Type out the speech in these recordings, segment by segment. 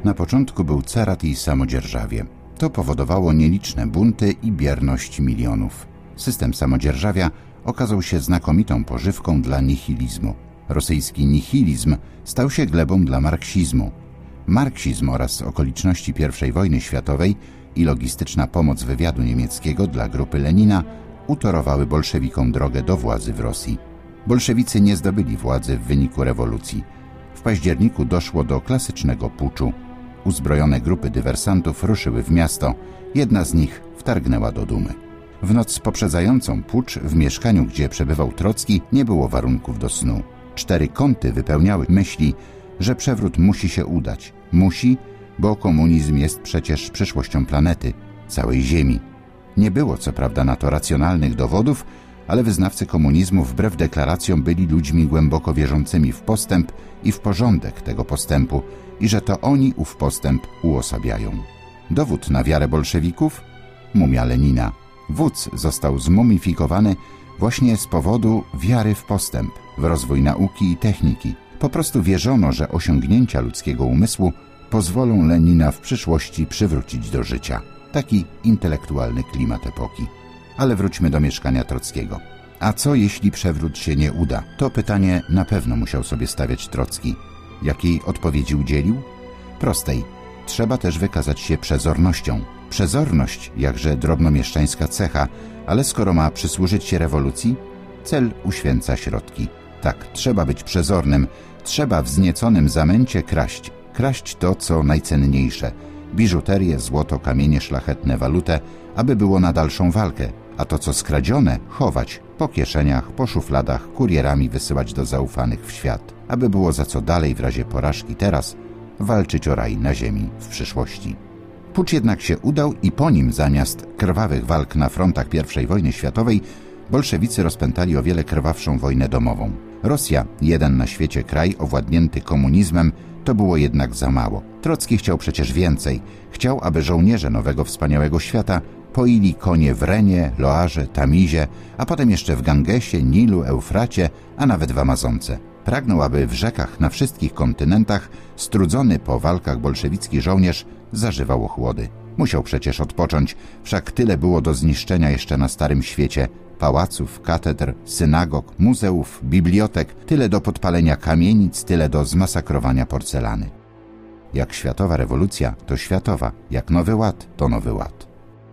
Na początku był carat i samodzierżawie. To powodowało nieliczne bunty i bierność milionów. System samodzierżawia okazał się znakomitą pożywką dla nihilizmu. Rosyjski nihilizm stał się glebą dla marksizmu. Marksizm oraz okoliczności I wojny światowej i logistyczna pomoc wywiadu niemieckiego dla grupy Lenina utorowały bolszewikom drogę do władzy w Rosji. Bolszewicy nie zdobyli władzy w wyniku rewolucji. W październiku doszło do klasycznego puczu. Uzbrojone grupy dywersantów ruszyły w miasto. Jedna z nich wtargnęła do Dumy. W noc poprzedzającą pucz w mieszkaniu, gdzie przebywał Trocki, nie było warunków do snu. 4 kąty wypełniały myśli, że przewrót musi się udać. Musi, bo komunizm jest przecież przyszłością planety, całej Ziemi. Nie było co prawda na to racjonalnych dowodów, ale wyznawcy komunizmu wbrew deklaracjom byli ludźmi głęboko wierzącymi w postęp i w porządek tego postępu i że to oni ów postęp uosabiają. Dowód na wiarę bolszewików? Mumia Lenina. Wódz został zmumifikowany właśnie z powodu wiary w postęp, w rozwój nauki i techniki. Po prostu wierzono, że osiągnięcia ludzkiego umysłu pozwolą Lenina w przyszłości przywrócić do życia. Taki intelektualny klimat epoki. Ale wróćmy do mieszkania Trockiego. A co jeśli przewrót się nie uda? To pytanie na pewno musiał sobie stawiać Trocki. Jakiej odpowiedzi udzielił? Prostej. Trzeba też wykazać się przezornością. Przezorność, jakże drobnomieszczańska cecha, ale skoro ma przysłużyć się rewolucji, cel uświęca środki. Tak, trzeba być przezornym, trzeba w znieconym zamęcie kraść. Kraść to, co najcenniejsze. Biżuterię, złoto, kamienie szlachetne, walutę, aby było na dalszą walkę, a to, co skradzione, chować po kieszeniach, po szufladach, kurierami wysyłać do zaufanych w świat, aby było za co dalej w razie porażki teraz walczyć o raj na ziemi w przyszłości. Pucz jednak się udał i po nim zamiast krwawych walk na frontach I wojny światowej bolszewicy rozpętali o wiele krwawszą wojnę domową. Rosja, jeden na świecie kraj owładnięty komunizmem, to było jednak za mało. Trocki chciał przecież więcej. Chciał, aby żołnierze nowego wspaniałego świata poili konie w Renie, Loarze, Tamizie, a potem jeszcze w Gangesie, Nilu, Eufracie, a nawet w Amazonce. Pragnął, aby w rzekach na wszystkich kontynentach strudzony po walkach bolszewicki żołnierz zażywał ochłody. Musiał przecież odpocząć, wszak tyle było do zniszczenia jeszcze na Starym Świecie. Pałaców, katedr, synagog, muzeów, bibliotek, tyle do podpalenia kamienic, tyle do zmasakrowania porcelany. Jak światowa rewolucja, to światowa, jak nowy ład, to nowy ład.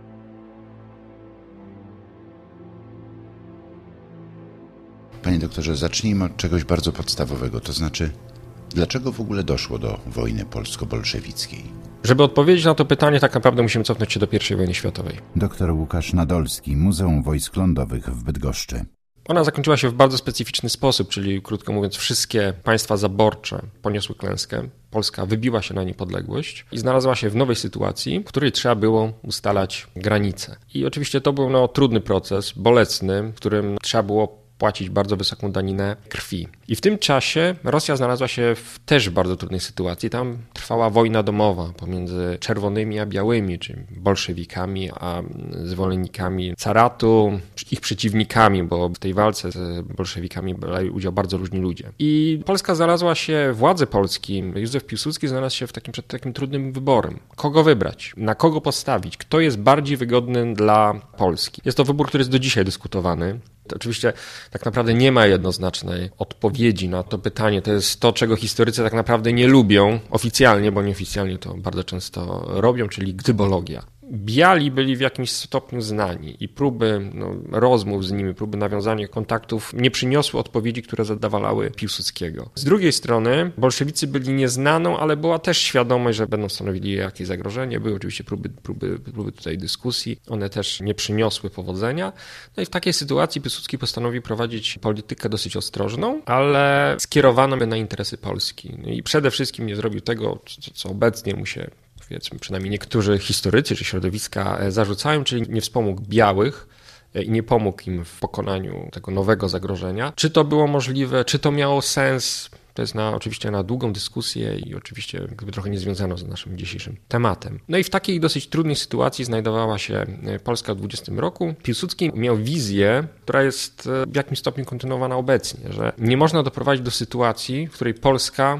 Panie doktorze, zacznijmy od czegoś bardzo podstawowego, to znaczy, dlaczego w ogóle doszło do wojny polsko-bolszewickiej? Żeby odpowiedzieć na to pytanie, tak naprawdę musimy cofnąć się do I wojny światowej. Doktor Łukasz Nadolski, Muzeum Wojsk Lądowych w Bydgoszczy. Ona zakończyła się w bardzo specyficzny sposób, czyli krótko mówiąc wszystkie państwa zaborcze poniosły klęskę. Polska wybiła się na niepodległość i znalazła się w nowej sytuacji, w której trzeba było ustalać granice. I oczywiście to był trudny proces, bolesny, w którym trzeba było płacić bardzo wysoką daninę krwi. I w tym czasie Rosja znalazła się w też bardzo trudnej sytuacji. Tam trwała wojna domowa pomiędzy czerwonymi a białymi, czyli bolszewikami a zwolennikami caratu, ich przeciwnikami, bo w tej walce z bolszewikami brali udział bardzo różni ludzie. I Polska znalazła się, władze Polski, Józef Piłsudski znalazł się przed takim trudnym wyborem. Kogo wybrać? Na kogo postawić? Kto jest bardziej wygodny dla Polski? Jest to wybór, który jest do dzisiaj dyskutowany. To oczywiście tak naprawdę nie ma jednoznacznej odpowiedzi na to pytanie. To jest to, czego historycy tak naprawdę nie lubią oficjalnie, bo nieoficjalnie to bardzo często robią, czyli gdybologia. Biali byli w jakimś stopniu znani i próby rozmów z nimi, próby nawiązania kontaktów nie przyniosły odpowiedzi, które zadowalały Piłsudskiego. Z drugiej strony bolszewicy byli nieznaną, ale była też świadomość, że będą stanowili jakieś zagrożenie. Były oczywiście próby tutaj dyskusji. One też nie przyniosły powodzenia. No i w takiej sytuacji Piłsudski postanowił prowadzić politykę dosyć ostrożną, ale skierowaną na interesy Polski. No i przede wszystkim nie zrobił tego, co obecnie mu się, powiedzmy, przynajmniej niektórzy historycy czy środowiska zarzucają, czyli nie wspomógł białych i nie pomógł im w pokonaniu tego nowego zagrożenia. Czy to było możliwe, czy to miało sens? To jest oczywiście na długą dyskusję i oczywiście trochę niezwiązano z naszym dzisiejszym tematem. No i w takiej dosyć trudnej sytuacji znajdowała się Polska w 20 roku. Piłsudski miał wizję, która jest w jakimś stopniu kontynuowana obecnie, że nie można doprowadzić do sytuacji, w której Polska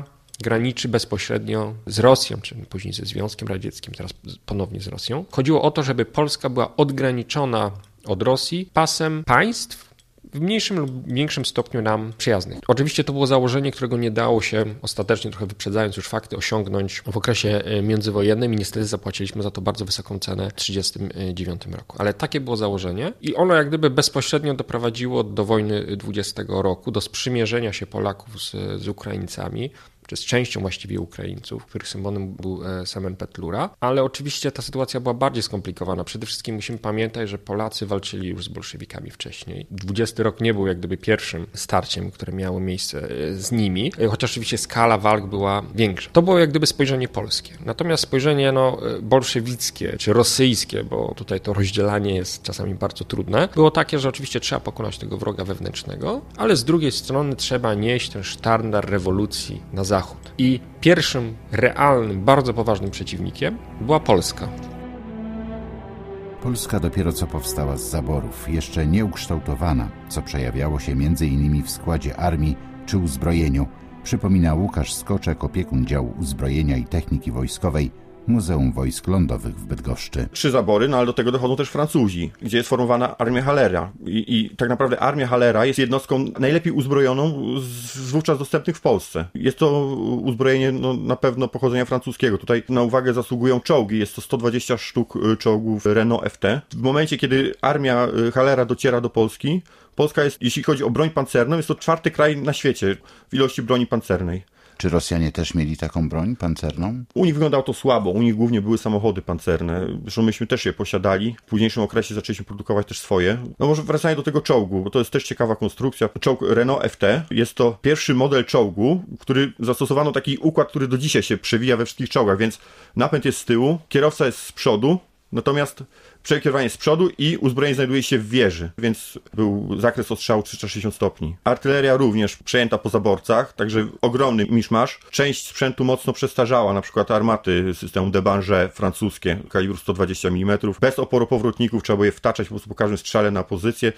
graniczy bezpośrednio z Rosją, czy później ze Związkiem Radzieckim, teraz ponownie z Rosją. Chodziło o to, żeby Polska była odgraniczona od Rosji pasem państw w mniejszym lub większym stopniu nam przyjaznych. Oczywiście to było założenie, którego nie dało się ostatecznie, trochę wyprzedzając już fakty, osiągnąć w okresie międzywojennym i niestety zapłaciliśmy za to bardzo wysoką cenę w 1939 roku. Ale takie było założenie i ono jak gdyby bezpośrednio doprowadziło do wojny 20 roku, do sprzymierzenia się Polaków z Ukraińcami, czy z częścią właściwie Ukraińców, których symbolem był Semen Petlura, ale oczywiście ta sytuacja była bardziej skomplikowana. Przede wszystkim musimy pamiętać, że Polacy walczyli już z bolszewikami wcześniej. 20 rok nie był jak gdyby pierwszym starciem, które miało miejsce z nimi, chociaż oczywiście skala walk była większa. To było jak gdyby spojrzenie polskie. Natomiast spojrzenie bolszewickie czy rosyjskie, bo tutaj to rozdzielanie jest czasami bardzo trudne, było takie, że oczywiście trzeba pokonać tego wroga wewnętrznego, ale z drugiej strony trzeba nieść ten sztandar rewolucji na Zachód. I pierwszym realnym, bardzo poważnym przeciwnikiem była Polska. Polska dopiero co powstała z zaborów, jeszcze nieukształtowana, co przejawiało się m.in. w składzie armii czy uzbrojeniu, przypomina Łukasz Skoczek, opiekun działu uzbrojenia i techniki wojskowej Muzeum Wojsk Lądowych w Bydgoszczy. 3 zabory, no ale do tego dochodzą też Francuzi, gdzie jest formowana armia Hallera. I tak naprawdę armia Hallera jest jednostką najlepiej uzbrojoną z wówczas dostępnych w Polsce. Jest to uzbrojenie na pewno pochodzenia francuskiego. Tutaj na uwagę zasługują czołgi. Jest to 120 sztuk czołgów Renault FT. W momencie, kiedy armia Hallera dociera do Polski, Polska jest, jeśli chodzi o broń pancerną, jest to 4. kraj na świecie w ilości broni pancernej. Czy Rosjanie też mieli taką broń pancerną? U nich wyglądało to słabo, u nich głównie były samochody pancerne, zresztą myśmy też je posiadali. W późniejszym okresie zaczęliśmy produkować też swoje. No może wracając do tego czołgu, bo to jest też ciekawa konstrukcja. Czołg Renault FT jest to pierwszy model czołgu, który zastosowano taki układ, który do dzisiaj się przewija we wszystkich czołgach, więc napęd jest z tyłu, kierowca jest z przodu, natomiast przekierowanie z przodu i uzbrojenie znajduje się w wieży, więc był zakres ostrzału 360 stopni. Artyleria również przejęta po zaborcach, także ogromny miszmasz. Część sprzętu mocno przestarzała, na przykład armaty systemu Debange francuskie, kalibru 120 mm. Bez oporopowrotników, trzeba było je wtaczać po prostu po każdym strzale na pozycję.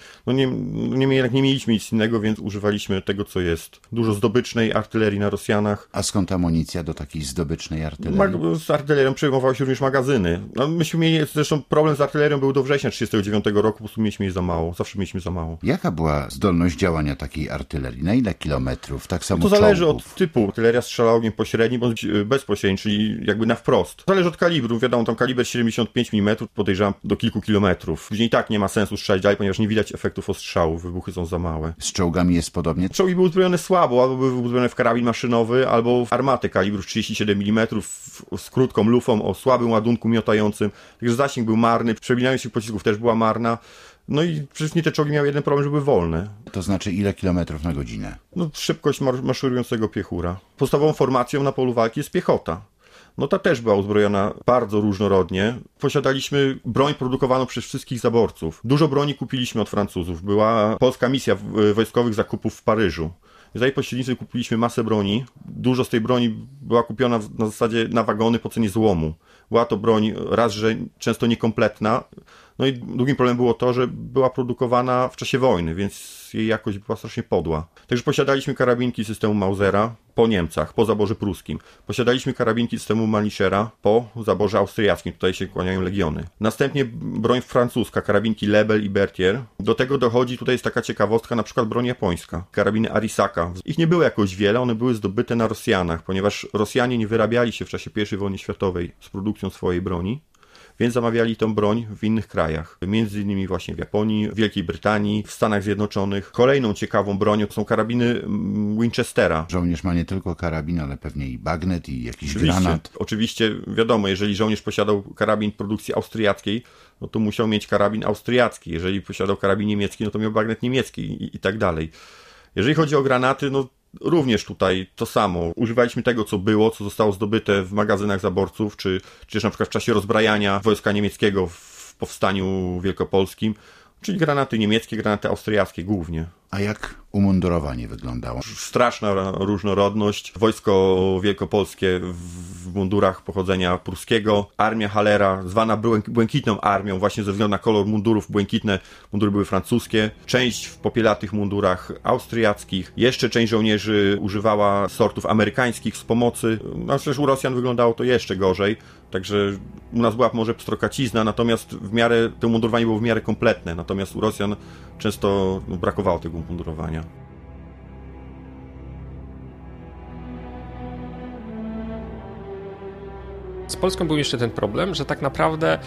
Jednak nie mieliśmy nic innego, więc używaliśmy tego, co jest. Dużo zdobycznej artylerii na Rosjanach. A skąd amunicja do takiej zdobycznej artylerii? Z artylerią przejmowały się również magazyny. No, myśmy mieli zresztą problem z artylerią był do września 1939 roku, po prostu mieliśmy jej za mało. Zawsze mieliśmy za mało. Jaka była zdolność działania takiej artylerii? Na ile kilometrów? Tak samo to zależy czołgów? Od typu. Artyleria strzela ogniem pośrednim bądź bezpośrednim, czyli jakby na wprost. Zależy od kalibru. Wiadomo, tam kaliber 75 mm, podejrzewam do kilku kilometrów. Później i tak nie ma sensu strzelać dalej, ponieważ nie widać efektów ostrzału. Wybuchy są za małe. Z czołgami jest podobnie? Czołgi były uzbrojone słabo, albo były uzbrojone w karabin maszynowy, albo w armatę kalibru 37 mm z krótką lufą o słabym ładunku miotającym. Także zasięg był marny. Przebijanie się pocisków też była marna. No i przecież nie te czołgi miały jeden problem, że były wolne. To znaczy ile kilometrów na godzinę? No szybkość maszerującego piechura. Podstawową formacją na polu walki jest piechota. No ta też była uzbrojona bardzo różnorodnie. Posiadaliśmy broń produkowaną przez wszystkich zaborców. Dużo broni kupiliśmy od Francuzów. Była polska misja wojskowych zakupów w Paryżu. Za jej pośrednictwem kupiliśmy masę broni. Dużo z tej broni była kupiona na zasadzie na wagony po cenie złomu. Była to broń raz, że często niekompletna. No i drugim problemem było to, że była produkowana w czasie wojny, więc jej jakość była strasznie podła. Także posiadaliśmy karabinki systemu Mausera po Niemcach, po zaborze pruskim. Posiadaliśmy karabinki systemu Manischera po zaborze austriackim. Tutaj się kłaniają legiony. Następnie broń francuska, karabinki Lebel i Berthier. Do tego dochodzi, tutaj jest taka ciekawostka, na przykład broń japońska. Karabiny Arisaka. Ich nie było jakoś wiele, one były zdobyte na Rosjanach, ponieważ Rosjanie nie wyrabiali się w czasie I wojny światowej z produkcją swojej broni. Więc zamawiali tą broń w innych krajach. Między innymi właśnie w Japonii, w Wielkiej Brytanii, w Stanach Zjednoczonych. Kolejną ciekawą bronią są karabiny Winchestera. Żołnierz ma nie tylko karabin, ale pewnie i bagnet i jakiś granat. Oczywiście, wiadomo, jeżeli żołnierz posiadał karabin produkcji austriackiej, no to musiał mieć karabin austriacki. Jeżeli posiadał karabin niemiecki, no to miał bagnet niemiecki i tak dalej. Jeżeli chodzi o granaty, no również tutaj to samo. Używaliśmy tego, co było, co zostało zdobyte w magazynach zaborców, czy też na przykład w czasie rozbrajania wojska niemieckiego w powstaniu wielkopolskim, czyli granaty niemieckie, granaty austriackie głównie. A jak umundurowanie wyglądało? Straszna różnorodność. Wojsko wielkopolskie w w mundurach pochodzenia pruskiego. Armia Hallera, zwana błękitną armią, właśnie ze względu na kolor mundurów, błękitne mundury były francuskie. Część w popielatych mundurach austriackich. Jeszcze część żołnierzy używała sortów amerykańskich z pomocy. No przecież u Rosjan wyglądało to jeszcze gorzej. Także u nas była może pstrokacizna, natomiast to mundurowanie było w miarę kompletne. Natomiast u Rosjan często brakowało tego mundurowania. Z Polską był jeszcze ten problem, że tak naprawdę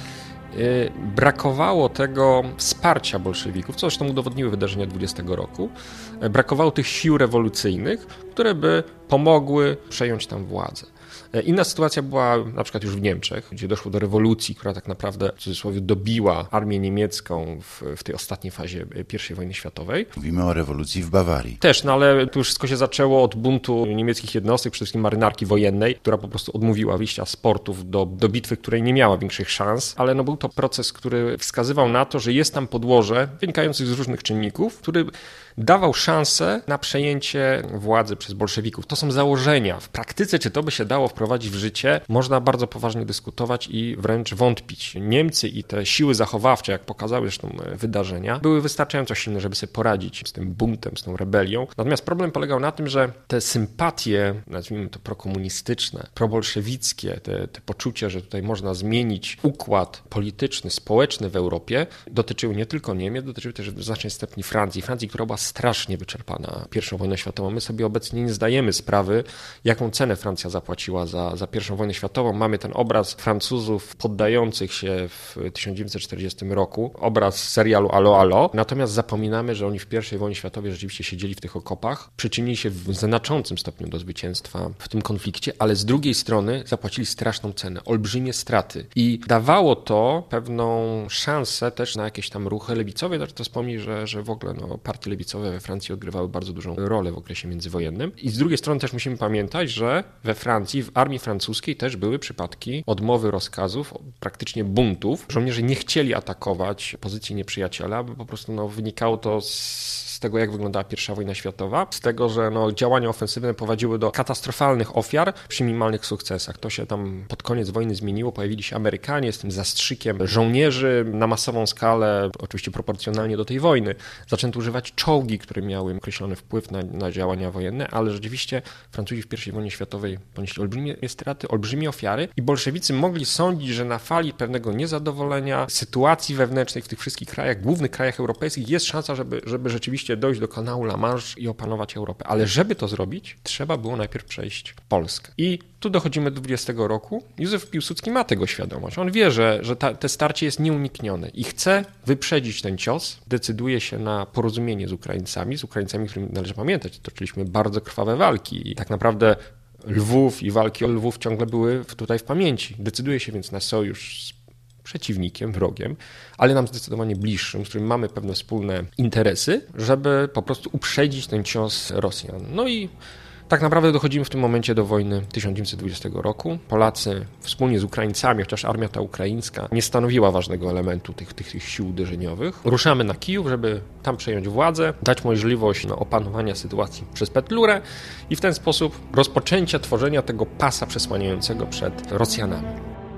brakowało tego wsparcia bolszewików, co zresztą udowodniły wydarzenia 20 roku. Brakowało tych sił rewolucyjnych, które by pomogły przejąć tam władzę. Inna sytuacja była na przykład już w Niemczech, gdzie doszło do rewolucji, która tak naprawdę w cudzysłowie dobiła armię niemiecką w tej ostatniej fazie I wojny światowej. Mówimy o rewolucji w Bawarii. Też, no ale tu już wszystko się zaczęło od buntu niemieckich jednostek, przede wszystkim marynarki wojennej, która po prostu odmówiła wyjścia z portów do bitwy, której nie miała większych szans, ale no był to proces, który wskazywał na to, że jest tam podłoże wynikających z różnych czynników, który dawał szansę na przejęcie władzy przez bolszewików. To są założenia. W praktyce, czy to by się dało wprowadzić w życie, można bardzo poważnie dyskutować i wręcz wątpić. Niemcy i te siły zachowawcze, jak pokazały zresztą wydarzenia, były wystarczająco silne, żeby sobie poradzić z tym buntem, z tą rebelią. Natomiast problem polegał na tym, że te sympatie, nazwijmy to prokomunistyczne, probolszewickie, te poczucie, że tutaj można zmienić układ polityczny, społeczny w Europie, dotyczyły nie tylko Niemiec, dotyczyły też w znacznej stopni Francji, która była strasznie wyczerpana I wojną światową. My sobie obecnie nie zdajemy sprawy, jaką cenę Francja zapłaciła za I wojnę światową. Mamy ten obraz Francuzów poddających się w 1940 roku, obraz serialu Allo Allo, natomiast zapominamy, że oni w I wojnie światowej rzeczywiście siedzieli w tych okopach, przyczynili się w znaczącym stopniu do zwycięstwa w tym konflikcie, ale z drugiej strony zapłacili straszną cenę, olbrzymie straty i dawało to pewną szansę też na jakieś tam ruchy lewicowe. To wspomnij, że w ogóle partie lewicowe we Francji odgrywały bardzo dużą rolę w okresie międzywojennym. I z drugiej strony też musimy pamiętać, że we Francji, w armii francuskiej też były przypadki odmowy rozkazów, praktycznie buntów. Żołnierze nie chcieli atakować pozycji nieprzyjaciela, bo po prostu wynikało to z tego, jak wyglądała I wojna światowa, z tego, że działania ofensywne prowadziły do katastrofalnych ofiar przy minimalnych sukcesach. To się tam pod koniec wojny zmieniło, pojawili się Amerykanie z tym zastrzykiem żołnierzy na masową skalę, oczywiście proporcjonalnie do tej wojny. Zaczęto używać czołgi, które miały określony wpływ na działania wojenne, ale rzeczywiście Francuzi w I wojnie światowej ponieśli olbrzymie straty, olbrzymie ofiary i bolszewicy mogli sądzić, że na fali pewnego niezadowolenia, sytuacji wewnętrznej w tych wszystkich krajach, głównych krajach europejskich jest szansa, żeby rzeczywiście dojść do kanału La Manche i opanować Europę. Ale żeby to zrobić, trzeba było najpierw przejść Polskę. I tu dochodzimy do 20 roku. Józef Piłsudski ma tego świadomość. On wie, że te starcie jest nieuniknione i chce wyprzedzić ten cios. Decyduje się na porozumienie z Ukraińcami, którym należy pamiętać, toczyliśmy bardzo krwawe walki i tak naprawdę Lwów i walki o Lwów ciągle były tutaj w pamięci. Decyduje się więc na sojusz z przeciwnikiem, wrogiem, ale nam zdecydowanie bliższym, z którym mamy pewne wspólne interesy, żeby po prostu uprzedzić ten cios Rosjan. No i tak naprawdę dochodzimy w tym momencie do wojny 1920 roku. Polacy wspólnie z Ukraińcami, chociaż armia ta ukraińska nie stanowiła ważnego elementu tych sił uderzeniowych. Ruszamy na Kijów, żeby tam przejąć władzę, dać możliwość opanowania sytuacji przez Petlurę i w ten sposób rozpoczęcia tworzenia tego pasa przesłaniającego przed Rosjanami.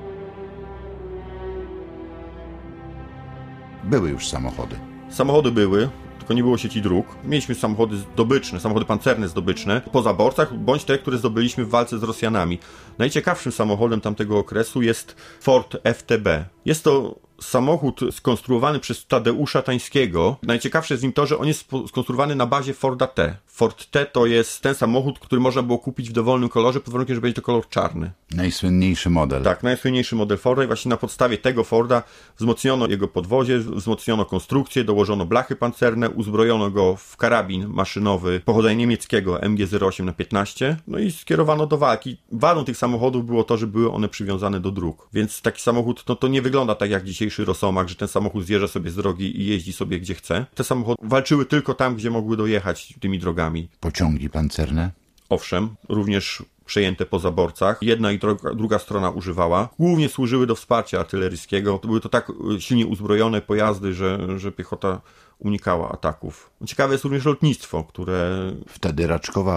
Były już samochody. Samochody były, tylko nie było sieci dróg. Mieliśmy samochody zdobyczne, samochody pancerne zdobyczne po zaborcach, bądź te, które zdobyliśmy w walce z Rosjanami. Najciekawszym samochodem tamtego okresu jest Ford FTB. Jest to samochód skonstruowany przez Tadeusza Tańskiego. Najciekawsze jest w nim to, że on jest skonstruowany na bazie Forda T. Ford T to jest ten samochód, który można było kupić w dowolnym kolorze, pod warunkiem, że będzie to kolor czarny. Najsłynniejszy model. Tak, najsłynniejszy model Forda i właśnie na podstawie tego Forda wzmocniono jego podwozie, wzmocniono konstrukcję, dołożono blachy pancerne, uzbrojono go w karabin maszynowy pochodzenia niemieckiego MG08-15, no i skierowano do walki. Wadą tych samochodów było to, że były one przywiązane do dróg. Więc taki samochód, to nie wygląda tak jak dzisiejszy Rosomach, że ten samochód zjeżdża sobie z drogi i jeździ sobie gdzie chce. Te samochody walczyły tylko tam, gdzie mogły dojechać tymi drogami. Pociągi pancerne? Owszem, również przejęte po zaborcach. Jedna i druga strona używała. Głównie służyły do wsparcia artyleryjskiego. Były to tak silnie uzbrojone pojazdy, że piechota unikała ataków. Ciekawe jest również lotnictwo, które wtedy raczkowało.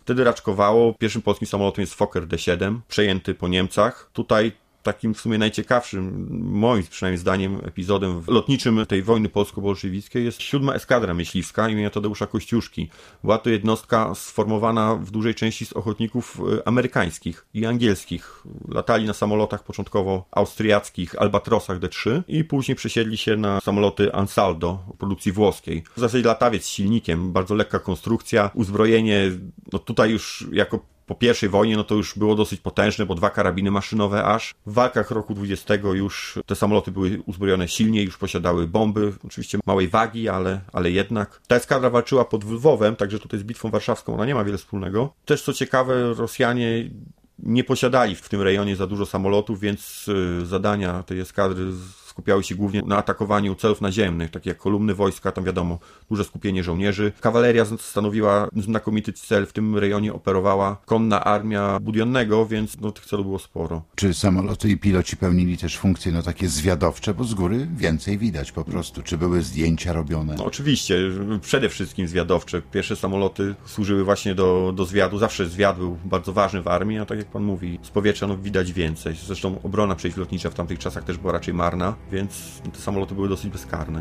Wtedy raczkowało. Pierwszym polskim samolotem jest Fokker D7, przejęty po Niemcach. Tutaj takim w sumie najciekawszym, moim przynajmniej zdaniem, epizodem lotniczym tej wojny polsko-bolszewickiej jest 7. Eskadra Myśliwska imienia Tadeusza Kościuszki. Była to jednostka sformowana w dużej części z ochotników amerykańskich i angielskich. Latali na samolotach początkowo austriackich Albatrosach D3 i później przesiedli się na samoloty Ansaldo produkcji włoskiej. W zasadzie latawiec z silnikiem, bardzo lekka konstrukcja, uzbrojenie, no tutaj już jako po pierwszej wojnie, no to już było dosyć potężne, bo 2 karabiny maszynowe aż. W walkach roku 20 już te samoloty były uzbrojone silniej, już posiadały bomby, oczywiście małej wagi, ale jednak. Ta eskadra walczyła pod Lwowem, także tutaj z Bitwą Warszawską ona nie ma wiele wspólnego. Też co ciekawe, Rosjanie nie posiadali w tym rejonie za dużo samolotów, więc zadania tej eskadry skupiały się głównie na atakowaniu celów naziemnych, takie jak kolumny wojska, tam wiadomo, duże skupienie żołnierzy. Kawaleria stanowiła znakomity cel, w tym rejonie operowała konna armia Budionnego, więc tych celów było sporo. Czy samoloty i piloci pełnili też funkcje takie zwiadowcze, bo z góry więcej widać po prostu? Czy były zdjęcia robione? No, oczywiście, przede wszystkim zwiadowcze. Pierwsze samoloty służyły właśnie do zwiadu. Zawsze zwiad był bardzo ważny w armii, a tak jak pan mówi, z powietrza widać więcej. Zresztą obrona przeciwlotnicza w tamtych czasach też była raczej marna, więc te samoloty były dosyć bezkarne.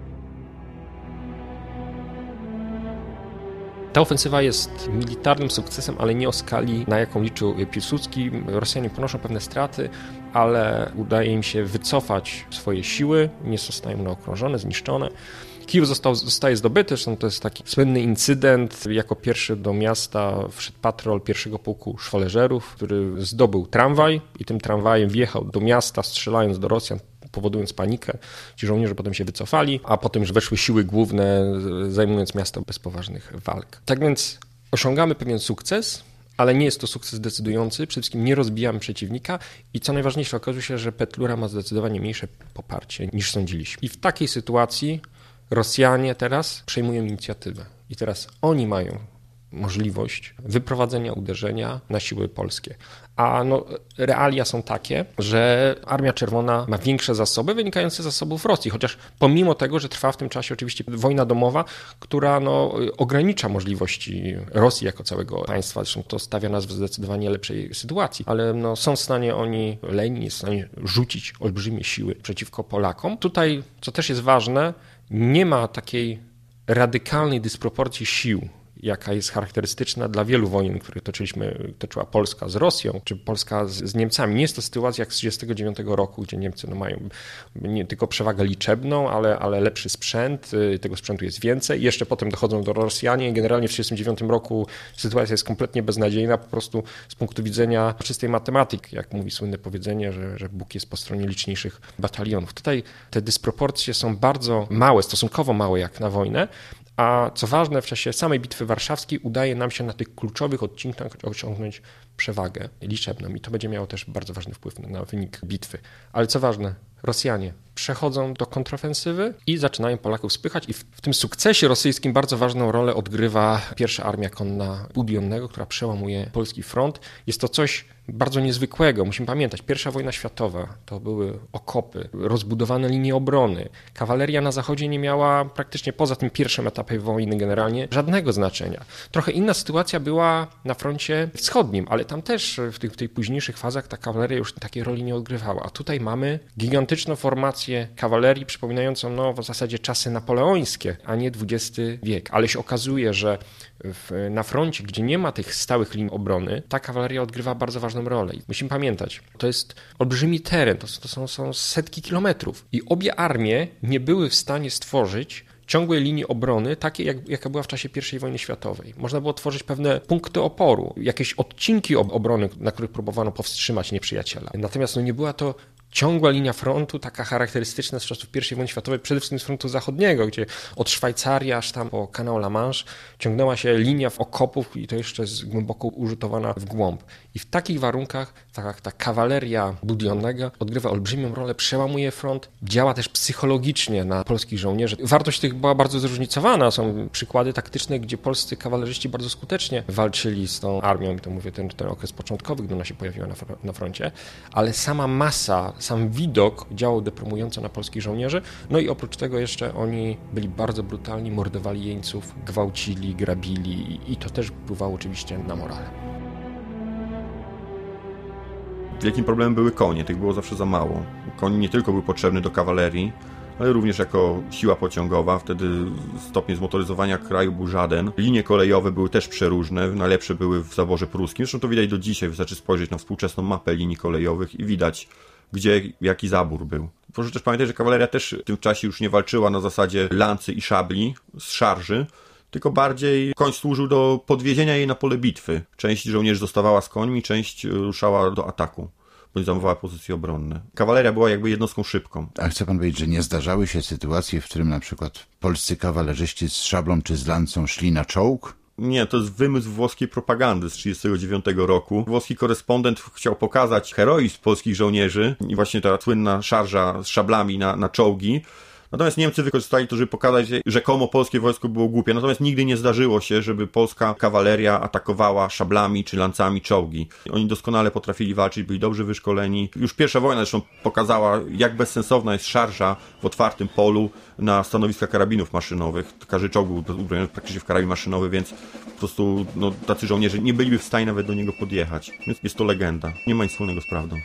Ta ofensywa jest militarnym sukcesem, ale nie o skali, na jaką liczył Piłsudski. Rosjanie ponoszą pewne straty, ale udaje im się wycofać swoje siły, nie zostają one okrążone, zniszczone. Kijów zostaje zdobyty, zresztą to jest taki słynny incydent. Jako pierwszy do miasta wszedł patrol pierwszego pułku szwoleżerów, który zdobył tramwaj i tym tramwajem wjechał do miasta, strzelając do Rosjan, powodując panikę. Ci żołnierze potem się wycofali, a potem już weszły siły główne, zajmując miasto bez poważnych walk. Tak więc osiągamy pewien sukces, ale nie jest to sukces decydujący. Przede wszystkim nie rozbijamy przeciwnika i co najważniejsze, okazuje się, że Petlura ma zdecydowanie mniejsze poparcie niż sądziliśmy. I w takiej sytuacji Rosjanie teraz przejmują inicjatywę i teraz oni mają możliwość wyprowadzenia uderzenia na siły polskie. A realia są takie, że Armia Czerwona ma większe zasoby wynikające z zasobów Rosji, chociaż pomimo tego, że trwa w tym czasie oczywiście wojna domowa, która ogranicza możliwości Rosji jako całego państwa. Zresztą to stawia nas w zdecydowanie lepszej sytuacji, ale są w stanie oni, Lenin jest w stanie rzucić olbrzymie siły przeciwko Polakom. Tutaj, co też jest ważne, nie ma takiej radykalnej dysproporcji sił, jaka jest charakterystyczna dla wielu wojen, które toczyła Polska z Rosją, czy Polska z Niemcami. Nie jest to sytuacja jak z 1939 roku, gdzie Niemcy mają nie tylko przewagę liczebną, ale lepszy sprzęt, tego sprzętu jest więcej. Jeszcze potem dochodzą do Rosjanie. Generalnie w 1939 roku sytuacja jest kompletnie beznadziejna, po prostu z punktu widzenia czystej matematyki, jak mówi słynne powiedzenie, że Bóg jest po stronie liczniejszych batalionów. Tutaj te dysproporcje są bardzo małe, stosunkowo małe jak na wojnę, a co ważne, w czasie samej Bitwy Warszawskiej udaje nam się na tych kluczowych odcinkach osiągnąć przewagę liczebną i to będzie miało też bardzo ważny wpływ na wynik bitwy. Ale co ważne, Rosjanie przechodzą do kontrofensywy i zaczynają Polaków spychać i w tym sukcesie rosyjskim bardzo ważną rolę odgrywa pierwsza armia konna Budionnego, która przełamuje polski front. Jest to coś bardzo niezwykłego. Musimy pamiętać, I wojna światowa to były okopy, rozbudowane linie obrony. Kawaleria na zachodzie nie miała praktycznie poza tym pierwszym etapem wojny generalnie żadnego znaczenia. Trochę inna sytuacja była na froncie wschodnim, ale tam też w tych późniejszych fazach ta kawaleria już takiej roli nie odgrywała. A tutaj mamy gigantyczną formację kawalerii przypominającą w zasadzie czasy napoleońskie, a nie XX wiek. Ale się okazuje, że na froncie, gdzie nie ma tych stałych linii obrony, ta kawaleria odgrywa bardzo ważną rolę. I musimy pamiętać, to jest olbrzymi teren, to są setki kilometrów i obie armie nie były w stanie stworzyć ciągłej linii obrony, takiej jaka była w czasie I wojny światowej. Można było tworzyć pewne punkty oporu, jakieś odcinki obrony, na których próbowano powstrzymać nieprzyjaciela. Natomiast nie była to ciągła linia frontu, taka charakterystyczna z czasów I wojny światowej, przede wszystkim z frontu zachodniego, gdzie od Szwajcarii aż tam po kanał La Manche ciągnęła się linia okopów i to jeszcze jest głęboko użytowana w głąb. I w takich warunkach ta kawaleria Budionnego odgrywa olbrzymią rolę, przełamuje front, działa też psychologicznie na polskich żołnierzy. Wartość tych była bardzo zróżnicowana. Są przykłady taktyczne, gdzie polscy kawalerzyści bardzo skutecznie walczyli z tą armią, i to mówię ten okres początkowy, gdy ona się pojawiła na froncie, ale sama masa sam widok działał depromująco na polskich żołnierzy. No i oprócz tego jeszcze oni byli bardzo brutalni, mordowali jeńców, gwałcili, grabili i to też wpływało oczywiście na morale. Wielkim problemem były konie, tych było zawsze za mało. Koń nie tylko był potrzebny do kawalerii, ale również jako siła pociągowa. Wtedy stopień zmotoryzowania kraju był żaden. Linie kolejowe były też przeróżne, najlepsze były w zaborze pruskim. Zresztą to widać do dzisiaj, wystarczy spojrzeć na współczesną mapę linii kolejowych i widać, gdzie jaki zabór był. Proszę też pamiętać, że kawaleria też w tym czasie już nie walczyła na zasadzie lancy i szabli z szarży, tylko bardziej koń służył do podwiezienia jej na pole bitwy. Część żołnierzy zostawała z końmi, część ruszała do ataku, bądź zajmowała pozycje obronne. Kawaleria była jakby jednostką szybką. A chce pan powiedzieć, że nie zdarzały się sytuacje, w którym na przykład polscy kawalerzyści z szablą czy z lancą szli na czołg? Nie, to jest wymysł włoskiej propagandy z 1939 roku. Włoski korespondent chciał pokazać heroizm polskich żołnierzy i właśnie ta słynna szarża z szablami na czołgi. Natomiast Niemcy wykorzystali to, żeby pokazać, że rzekomo polskie wojsko było głupie. Natomiast nigdy nie zdarzyło się, żeby polska kawaleria atakowała szablami czy lancami czołgi. Oni doskonale potrafili walczyć, byli dobrze wyszkoleni. Już pierwsza wojna zresztą pokazała, jak bezsensowna jest szarża w otwartym polu na stanowiska karabinów maszynowych. Każdy czołg był uzbrojony praktycznie w karabin maszynowy, więc po prostu tacy żołnierze nie byliby w stanie nawet do niego podjechać. Więc jest to legenda. Nie ma nic wspólnego z prawdą.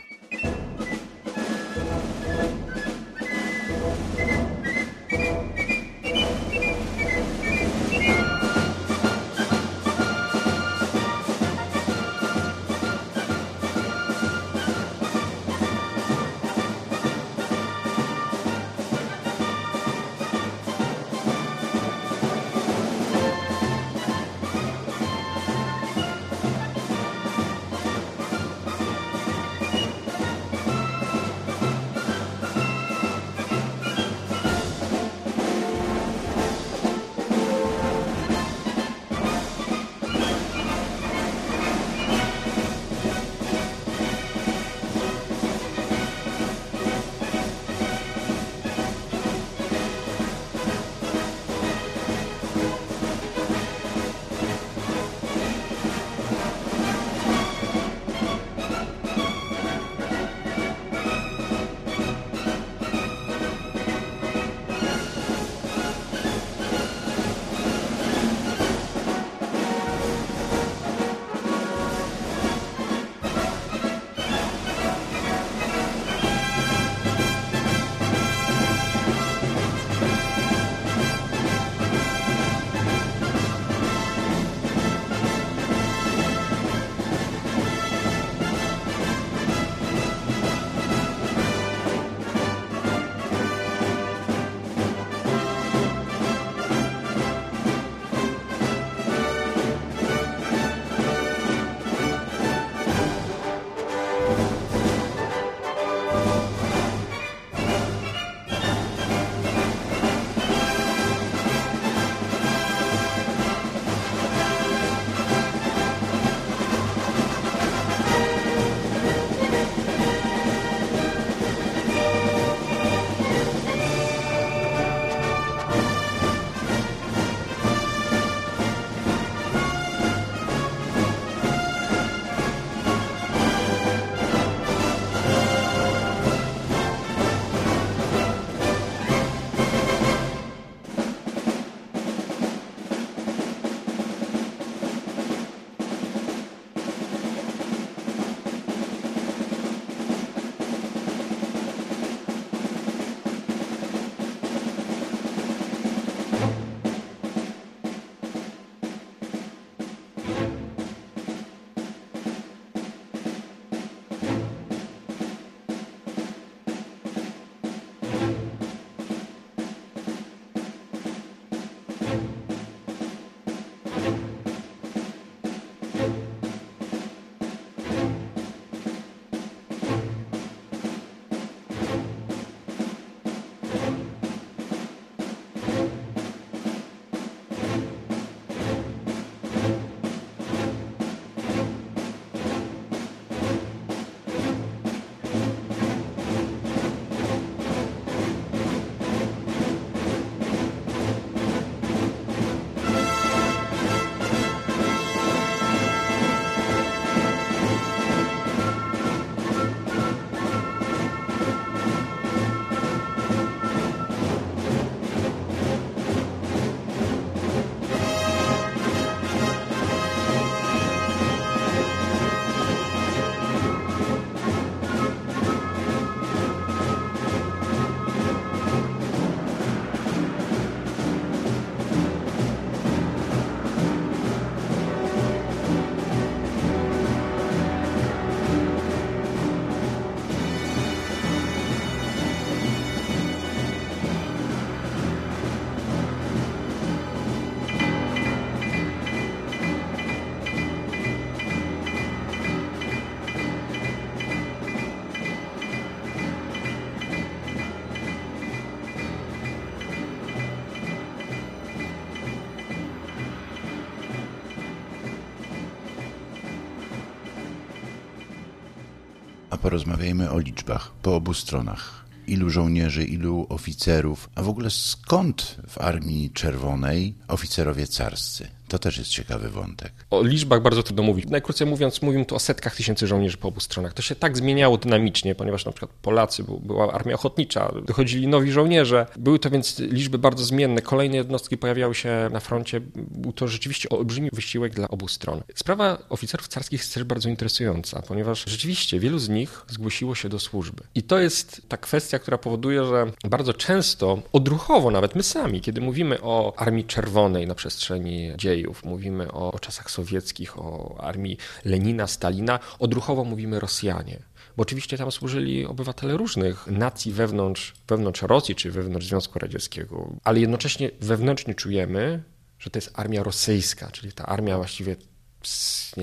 A porozmawiajmy o liczbach po obu stronach. Ilu żołnierzy, ilu oficerów, a w ogóle skąd w Armii Czerwonej oficerowie carscy? To też jest ciekawy wątek. O liczbach bardzo trudno mówić. Najkrócej mówiąc, mówimy tu o setkach tysięcy żołnierzy po obu stronach. To się tak zmieniało dynamicznie, ponieważ na przykład Polacy, była armia ochotnicza, dochodzili nowi żołnierze. Były to więc liczby bardzo zmienne. Kolejne jednostki pojawiały się na froncie. Był to rzeczywiście olbrzymi wysiłek dla obu stron. Sprawa oficerów carskich jest też bardzo interesująca, ponieważ rzeczywiście wielu z nich zgłosiło się do służby. I to jest ta kwestia, która powoduje, że bardzo często, odruchowo nawet my sami, kiedy mówimy o Armii Czerwonej na przestrzeni dziejów, mówimy o czasach sowieckich, o armii Lenina, Stalina, odruchowo mówimy Rosjanie. Bo oczywiście tam służyli obywatele różnych nacji wewnątrz Rosji czy wewnątrz Związku Radzieckiego, ale jednocześnie wewnętrznie czujemy, że to jest armia rosyjska, czyli ta armia właściwie z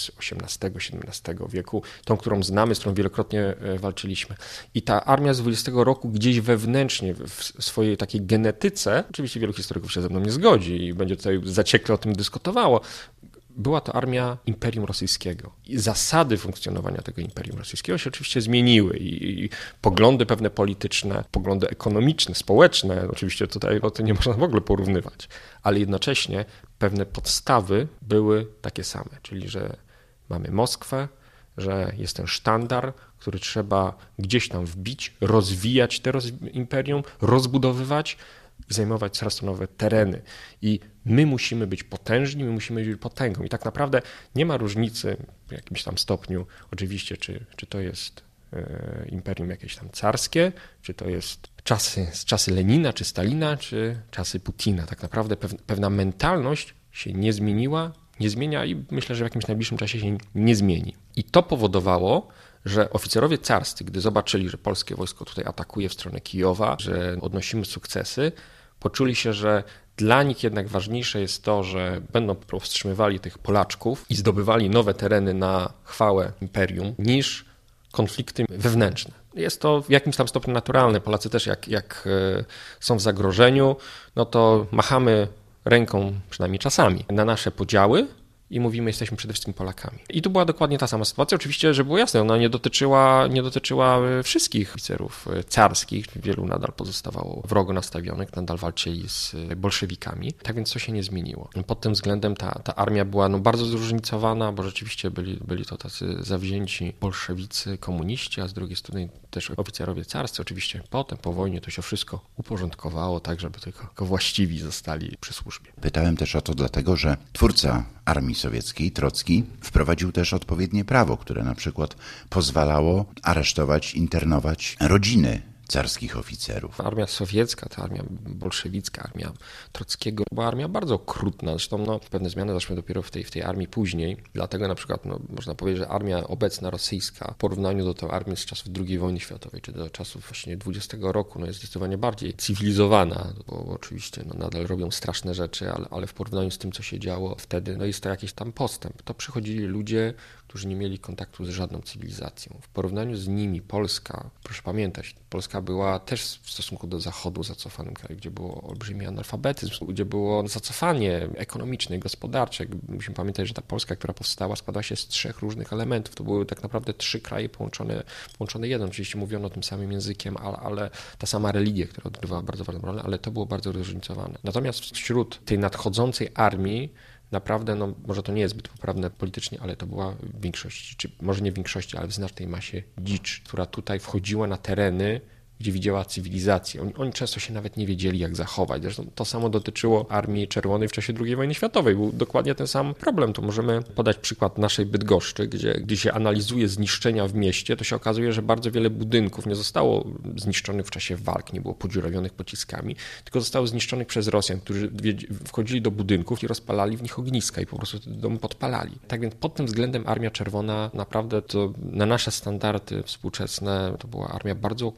XVIII-XVII wieku, tą, którą znamy, z którą wielokrotnie walczyliśmy. I ta armia z 20 roku gdzieś wewnętrznie w swojej takiej genetyce, oczywiście wielu historyków się ze mną nie zgodzi i będzie tutaj zaciekle o tym dyskutowało, była to armia Imperium Rosyjskiego. I zasady funkcjonowania tego Imperium Rosyjskiego się oczywiście zmieniły i poglądy pewne polityczne, poglądy ekonomiczne, społeczne, oczywiście tutaj o tym nie można w ogóle porównywać, ale jednocześnie pewne podstawy były takie same, czyli że mamy Moskwę, że jest ten sztandar, który trzeba gdzieś tam wbić, rozwijać to imperium, rozbudowywać i zajmować coraz to nowe tereny. I my musimy być potężni, my musimy być potęgą. I tak naprawdę nie ma różnicy w jakimś tam stopniu, oczywiście, czy to jest imperium jakieś tam carskie, czy to jest czasy Lenina, czy Stalina, czy czasy Putina. Tak naprawdę pewna mentalność się nie zmieniła, nie zmienia i myślę, że w jakimś najbliższym czasie się nie zmieni. I to powodowało, że oficerowie carscy, gdy zobaczyli, że polskie wojsko tutaj atakuje w stronę Kijowa, że odnosimy sukcesy, poczuli się, że dla nich jednak ważniejsze jest to, że będą powstrzymywali tych Polaczków i zdobywali nowe tereny na chwałę imperium, niż konflikty wewnętrzne. Jest to w jakimś tam stopniu naturalne. Polacy też jak są w zagrożeniu, no to machamy ręką, przynajmniej czasami, na nasze podziały i mówimy, jesteśmy przede wszystkim Polakami. I tu była dokładnie ta sama sytuacja. Oczywiście, żeby było jasne, ona nie dotyczyła wszystkich oficerów carskich. Wielu nadal pozostawało wrogo nastawionych, nadal walczyli z bolszewikami. Tak więc to się nie zmieniło. Pod tym względem ta armia była bardzo zróżnicowana, bo rzeczywiście byli to tacy zawzięci bolszewicy, komuniści, a z drugiej strony też oficerowie carscy. Oczywiście potem, po wojnie to się wszystko uporządkowało tak, żeby tylko właściwi zostali przy służbie. Pytałem też o to dlatego, że twórca armii sowieckiej, Trocki, wprowadził też odpowiednie prawo, które na przykład pozwalało aresztować, internować rodziny carskich oficerów. Armia sowiecka, ta armia bolszewicka, armia Trockiego była armia bardzo okrutna. Zresztą pewne zmiany zaszły dopiero w tej armii później. Dlatego na przykład można powiedzieć, że armia obecna rosyjska w porównaniu do tej armii z czasów II wojny światowej, czy do czasów właśnie 20 roku, jest zdecydowanie bardziej cywilizowana, bo oczywiście nadal robią straszne rzeczy, ale w porównaniu z tym, co się działo wtedy, jest to jakiś tam postęp. To przychodzili ludzie, którzy nie mieli kontaktu z żadną cywilizacją. W porównaniu z nimi Polska, proszę pamiętać, Polska była też w stosunku do Zachodu zacofanym krajem, gdzie było olbrzymi analfabetyzm, gdzie było zacofanie ekonomiczne i gospodarcze. Musimy pamiętać, że ta Polska, która powstała, składała się z 3 różnych elementów. To były tak naprawdę 3 kraje połączone jeden. Oczywiście mówiono tym samym językiem, ale ta sama religia, która odgrywała bardzo ważną rolę, ale to było bardzo zróżnicowane. Natomiast wśród tej nadchodzącej armii naprawdę, może to nie jest zbyt poprawne politycznie, ale to była w większości, czy może nie w większości, ale w znacznej masie dzicz, która tutaj wchodziła na tereny, gdzie widziała cywilizację. Oni często się nawet nie wiedzieli, jak zachować. Zresztą to samo dotyczyło Armii Czerwonej w czasie II wojny światowej. Był dokładnie ten sam problem. To możemy podać przykład naszej Bydgoszczy, gdzie się analizuje zniszczenia w mieście, to się okazuje, że bardzo wiele budynków nie zostało zniszczonych w czasie walk, nie było podziurawionych pociskami, tylko zostało zniszczonych przez Rosjan, którzy wchodzili do budynków i rozpalali w nich ogniska i po prostu te domy podpalali. Tak więc pod tym względem Armia Czerwona naprawdę to na nasze standardy współczesne to była armia bardzo okrutna, bardzo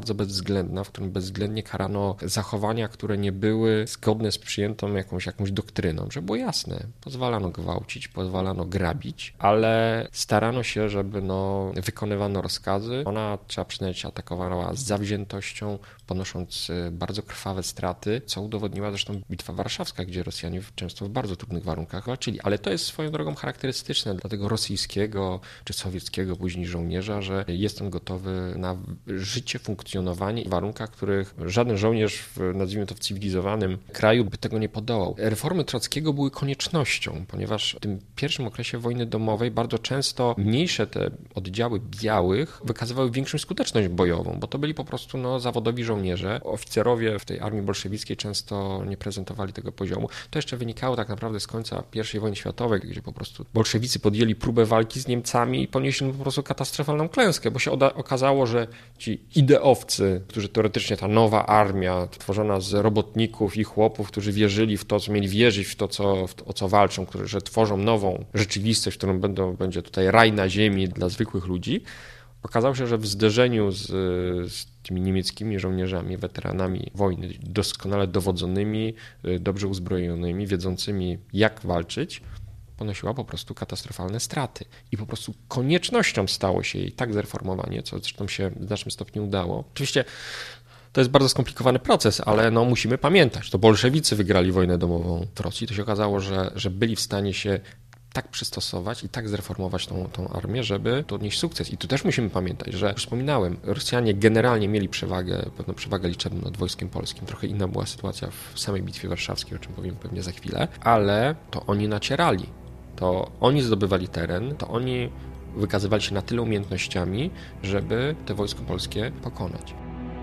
bardzo bezwzględna, w którym bezwzględnie karano zachowania, które nie były zgodne z przyjętą jakąś doktryną, że było jasne, pozwalano gwałcić, pozwalano grabić, ale starano się, żeby wykonywano rozkazy. Ona, trzeba przyznać, atakowała z zawziętością, ponosząc bardzo krwawe straty, co udowodniła zresztą Bitwa Warszawska, gdzie Rosjanie często w bardzo trudnych warunkach walczyli. Ale to jest swoją drogą charakterystyczne dla tego rosyjskiego czy sowieckiego później żołnierza, że jest on gotowy na życie, funkcjonowanie w warunkach, których żaden żołnierz nazwijmy to w cywilizowanym kraju by tego nie podołał. Reformy Trockiego były koniecznością, ponieważ w tym pierwszym okresie wojny domowej bardzo często mniejsze te oddziały białych wykazywały większą skuteczność bojową, bo to byli po prostu zawodowi żołnierze. Oficerowie w tej armii bolszewickiej często nie prezentowali tego poziomu. To jeszcze wynikało tak naprawdę z końca I wojny światowej, gdzie po prostu bolszewicy podjęli próbę walki z Niemcami i ponieśli po prostu katastrofalną klęskę, bo się okazało, że ci ideowcy, którzy teoretycznie ta nowa armia tworzona z robotników i chłopów, którzy wierzyli w to, co mieli wierzyć, w to, o co walczą, że tworzą nową rzeczywistość, w którą będzie tutaj raj na ziemi dla zwykłych ludzi, okazało się, że w zderzeniu z tymi niemieckimi żołnierzami, weteranami wojny, doskonale dowodzonymi, dobrze uzbrojonymi, wiedzącymi jak walczyć, ponosiła po prostu katastrofalne straty. I po prostu koniecznością stało się jej tak zreformowanie, co zresztą się w znacznym stopniu udało. Oczywiście to jest bardzo skomplikowany proces, ale musimy pamiętać, to bolszewicy wygrali wojnę domową w Rosji. To się okazało, że byli w stanie się tak przystosować i tak zreformować tą armię, żeby to odnieść sukces. I tu też musimy pamiętać, że, jak wspominałem, Rosjanie generalnie mieli pewną przewagę liczebną nad wojskiem polskim. Trochę inna była sytuacja w samej Bitwie Warszawskiej, o czym powiem pewnie za chwilę, ale to oni nacierali, to oni zdobywali teren, to oni wykazywali się na tyle umiejętnościami, żeby te wojsko polskie pokonać.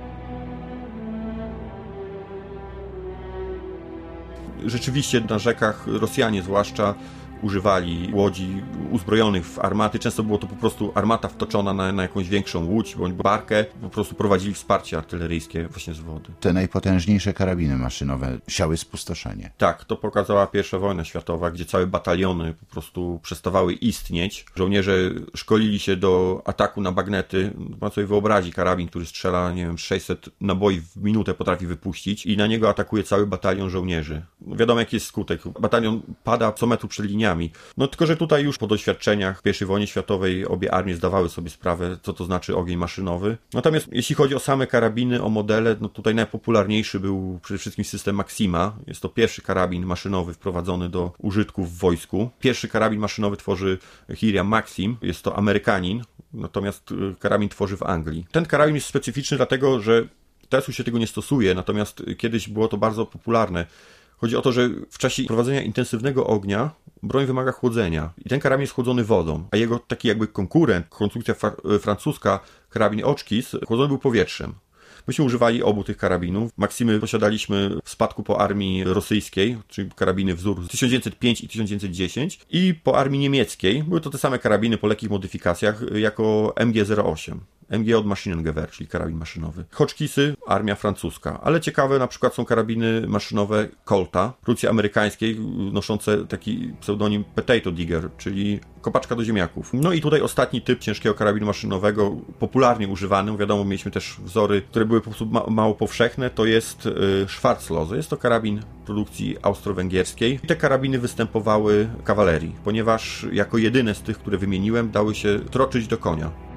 Rzeczywiście na rzekach Rosjanie zwłaszcza używali łodzi uzbrojonych w armaty. Często było to po prostu armata wtoczona na jakąś większą łódź bądź barkę. Po prostu prowadzili wsparcie artyleryjskie właśnie z wody. Te najpotężniejsze karabiny maszynowe siały spustoszenie. Tak, to pokazała I wojna światowa, gdzie całe bataliony po prostu przestawały istnieć. Żołnierze szkolili się do ataku na bagnety. Pan sobie wyobrazi karabin, który strzela, 600 naboi w minutę potrafi wypuścić i na niego atakuje cały batalion żołnierzy. Wiadomo, jaki jest skutek. Batalion pada co metru przed liniami. Tylko że tutaj już po doświadczeniach w I wojnie światowej obie armie zdawały sobie sprawę, co to znaczy ogień maszynowy. Natomiast jeśli chodzi o same karabiny, o modele, tutaj najpopularniejszy był przede wszystkim system Maxima. Jest to pierwszy karabin maszynowy wprowadzony do użytku w wojsku. Pierwszy karabin maszynowy tworzy Hiram Maxim. Jest to Amerykanin, natomiast karabin tworzy w Anglii. Ten karabin jest specyficzny dlatego, że teraz już się tego nie stosuje, natomiast kiedyś było to bardzo popularne. Chodzi o to, że w czasie prowadzenia intensywnego ognia broń wymaga chłodzenia i ten karabin jest chłodzony wodą, a jego taki jakby konkurent, konstrukcja francuska, karabin Oczkis, chłodzony był powietrzem. Myśmy używali obu tych karabinów. Maksimy posiadaliśmy w spadku po armii rosyjskiej, czyli karabiny wzór 1905 i 1910 i po armii niemieckiej. Były to te same karabiny po lekkich modyfikacjach jako MG-08. MG od Maschinengewehr, czyli karabin maszynowy. Hotchkissy, armia francuska. Ale ciekawe na przykład są karabiny maszynowe Colta, produkcji amerykańskiej, noszące taki pseudonim Potato Digger, czyli kopaczka do ziemniaków. No i tutaj ostatni typ ciężkiego karabinu maszynowego, popularnie używany, wiadomo, mieliśmy też wzory, które były po prostu mało powszechne, to jest Schwarzlose. Jest to karabin produkcji austro-węgierskiej. Te karabiny występowały w kawalerii, ponieważ jako jedyne z tych, które wymieniłem, dały się troczyć do konia.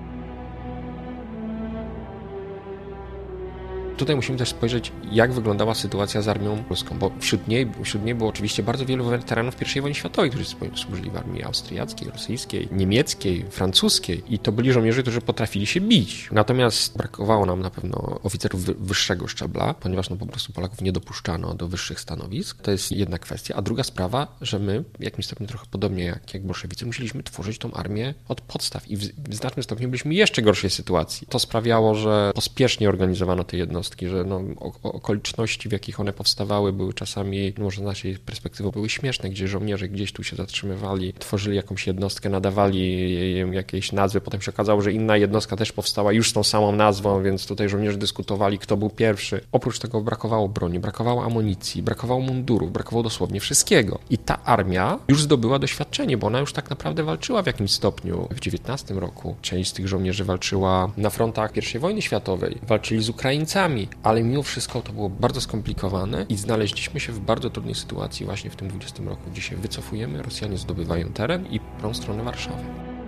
Tutaj musimy też spojrzeć, jak wyglądała sytuacja z armią polską, bo wśród niej było oczywiście bardzo wielu weteranów I wojny światowej, którzy służyli w armii austriackiej, rosyjskiej, niemieckiej, francuskiej i to byli żołnierze, którzy potrafili się bić. Natomiast brakowało nam na pewno oficerów wyższego szczebla, ponieważ po prostu Polaków nie dopuszczano do wyższych stanowisk. To jest jedna kwestia. A druga sprawa, że my w jakimś stopniu trochę podobnie jak bolszewicy musieliśmy tworzyć tą armię od podstaw i w znacznym stopniu byliśmy w jeszcze gorszej sytuacji. To sprawiało, że pospiesznie organizowano te jednostki. jednostki, że okoliczności, w jakich one powstawały, były czasami, może z naszej perspektywy, były śmieszne, gdzie żołnierze gdzieś tu się zatrzymywali, tworzyli jakąś jednostkę, nadawali jej jakieś nazwy, potem się okazało, że inna jednostka też powstała już z tą samą nazwą, więc tutaj żołnierze dyskutowali, kto był pierwszy. Oprócz tego brakowało broni, brakowało amunicji, brakowało mundurów, brakowało dosłownie wszystkiego. I ta armia już zdobyła doświadczenie, bo ona już tak naprawdę walczyła w jakimś stopniu. W 19 roku część z tych żołnierzy walczyła na frontach I wojny światowej, walczyli z Ukraińcami, ale mimo wszystko to było bardzo skomplikowane i znaleźliśmy się w bardzo trudnej sytuacji właśnie w tym 20 roku, gdzie się wycofujemy, Rosjanie zdobywają teren i prą stronę Warszawy.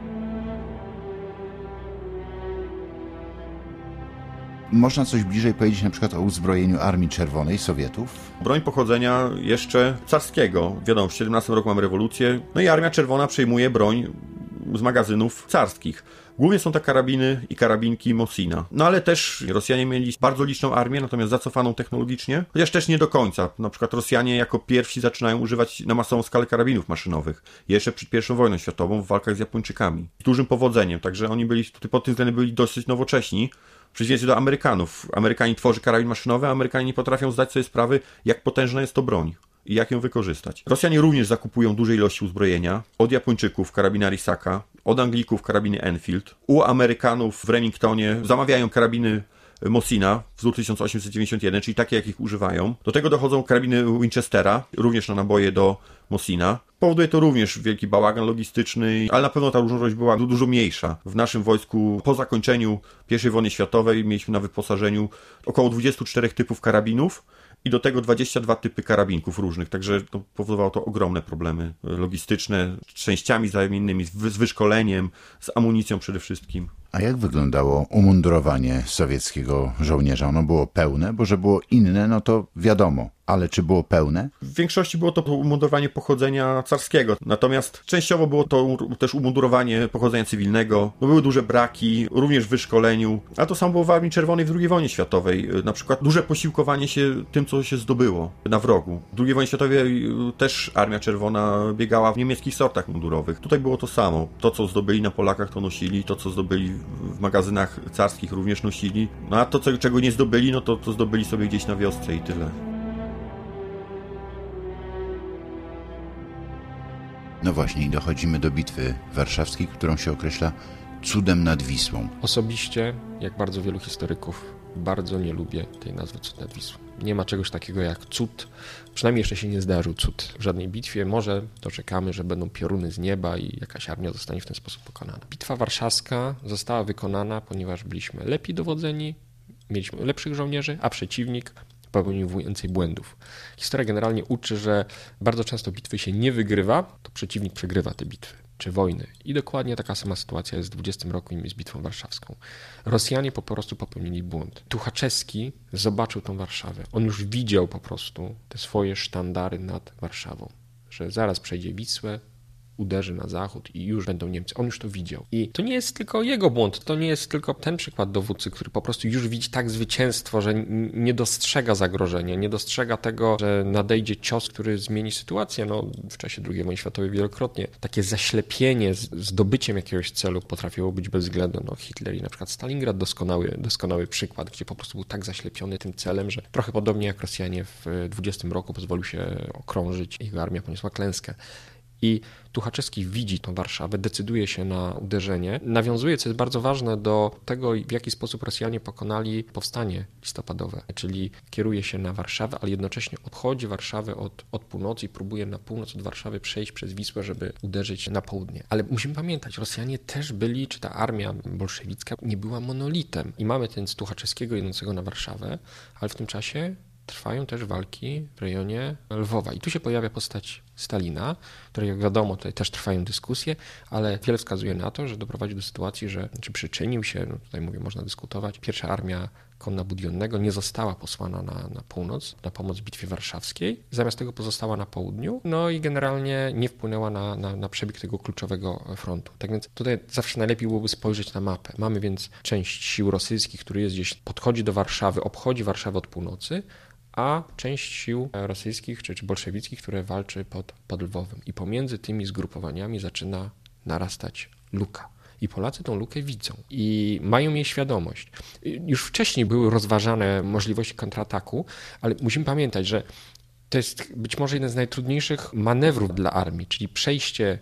Można coś bliżej powiedzieć na przykład o uzbrojeniu Armii Czerwonej Sowietów? Broń pochodzenia jeszcze carskiego. Wiadomo, w 17 roku mamy rewolucję, no i Armia Czerwona przejmuje broń z magazynów carskich. Głównie są to karabiny i karabinki Mosina. No ale też Rosjanie mieli bardzo liczną armię, natomiast zacofaną technologicznie, chociaż też nie do końca. Na przykład Rosjanie jako pierwsi zaczynają używać na masową skalę karabinów maszynowych. Jeszcze przed I wojną światową w walkach z Japończykami. Z dużym powodzeniem, także oni byli tutaj pod tym względem byli dosyć nowocześni. W przeciwieństwie do Amerykanów. Amerykanie tworzy karabin maszynowy, a Amerykanie nie potrafią zdać sobie sprawy, jak potężna jest to broń i jak ją wykorzystać. Rosjanie również zakupują duże ilości uzbrojenia. Od Japończyków karabiny Arisaka, od Anglików karabiny Enfield. U Amerykanów w Remingtonie zamawiają karabiny Mosina, wzór 1891, czyli takie, jakich używają. Do tego dochodzą karabiny Winchestera, również na naboje do Mosina. Powoduje to również wielki bałagan logistyczny, ale na pewno ta różnorodność była dużo mniejsza. W naszym wojsku po zakończeniu I wojny światowej mieliśmy na wyposażeniu około 24 typów karabinów i do tego 22 typy karabinków różnych, także powodowało to ogromne problemy logistyczne, z częściami zamiennymi, z wyszkoleniem, z amunicją przede wszystkim. A jak wyglądało umundurowanie sowieckiego żołnierza? Ono było pełne, bo że było inne, no to wiadomo. Ale czy było pełne? W większości było to umundurowanie pochodzenia carskiego, natomiast częściowo było to też umundurowanie pochodzenia cywilnego. No były duże braki, również w wyszkoleniu, a to samo było w Armii Czerwonej w II wojnie światowej. Na przykład duże posiłkowanie się tym, co się zdobyło na wrogu. W II wojnie światowej też Armia Czerwona biegała w niemieckich sortach mundurowych. Tutaj było to samo. To, co zdobyli na Polakach, to nosili, to, co zdobyli w magazynach carskich, również nosili. No a to, czego nie zdobyli, no to zdobyli sobie gdzieś na wiosce i tyle. No właśnie, i dochodzimy do Bitwy Warszawskiej, którą się określa cudem nad Wisłą. Osobiście, jak bardzo wielu historyków, bardzo nie lubię tej nazwy cud nad Wisłą. Nie ma czegoś takiego jak cud. Przynajmniej jeszcze się nie zdarzył cud w żadnej bitwie. Może doczekamy, że będą pioruny z nieba i jakaś armia zostanie w ten sposób pokonana. Bitwa Warszawska została wykonana, ponieważ byliśmy lepiej dowodzeni, mieliśmy lepszych żołnierzy, a przeciwnik popełnił więcej błędów. Historia generalnie uczy, że bardzo często bitwy się nie wygrywa, to przeciwnik przegrywa te bitwy czy wojny. I dokładnie taka sama sytuacja jest w 20 roku i z Bitwą Warszawską. Rosjanie po prostu popełnili błąd. Tuchaczewski zobaczył tą Warszawę. On już widział po prostu te swoje sztandary nad Warszawą, że zaraz przejdzie Wisłę, uderzy na zachód i już będą Niemcy. On już to widział. I to nie jest tylko jego błąd, to nie jest tylko ten przykład dowódcy, który po prostu już widzi tak zwycięstwo, że nie dostrzega zagrożenia, nie dostrzega tego, że nadejdzie cios, który zmieni sytuację. No, w czasie II wojny światowej wielokrotnie takie zaślepienie zdobyciem jakiegoś celu potrafiło być bezwzględne. No, Hitler i na przykład Stalingrad doskonały przykład, gdzie po prostu był tak zaślepiony tym celem, że trochę podobnie jak Rosjanie w 20 roku pozwolił się okrążyć, jego armia poniosła klęskę. I Tuchaczewski widzi tą Warszawę, decyduje się na uderzenie. Nawiązuje, co jest bardzo ważne, do tego, w jaki sposób Rosjanie pokonali powstanie listopadowe. Czyli kieruje się na Warszawę, ale jednocześnie obchodzi Warszawę od północy i próbuje na północ od Warszawy przejść przez Wisłę, żeby uderzyć na południe. Ale musimy pamiętać, Rosjanie też byli, czy ta armia bolszewicka nie była monolitem. I mamy ten Tuchaczewskiego jednącego na Warszawę, ale w tym czasie trwają też walki w rejonie Lwowa. I tu się pojawia postać Stalina, której jak wiadomo tutaj też trwają dyskusje, ale wiele wskazuje na to, że doprowadził do sytuacji, że czy przyczynił się, no tutaj mówię, można dyskutować, pierwsza armia konna Budionnego nie została posłana na północ, na pomoc w Bitwie Warszawskiej, zamiast tego pozostała na południu, no i generalnie nie wpłynęła na przebieg tego kluczowego frontu. Tak więc tutaj zawsze najlepiej byłoby spojrzeć na mapę. Mamy więc część sił rosyjskich, który jest gdzieś, podchodzi do Warszawy, obchodzi Warszawę od północy, a część sił rosyjskich czy bolszewickich, które walczy pod Lwowem. I pomiędzy tymi zgrupowaniami zaczyna narastać luka. I Polacy tą lukę widzą i mają jej świadomość. Już wcześniej były rozważane możliwości kontrataku, ale musimy pamiętać, że to jest być może jeden z najtrudniejszych manewrów dla armii, czyli przejście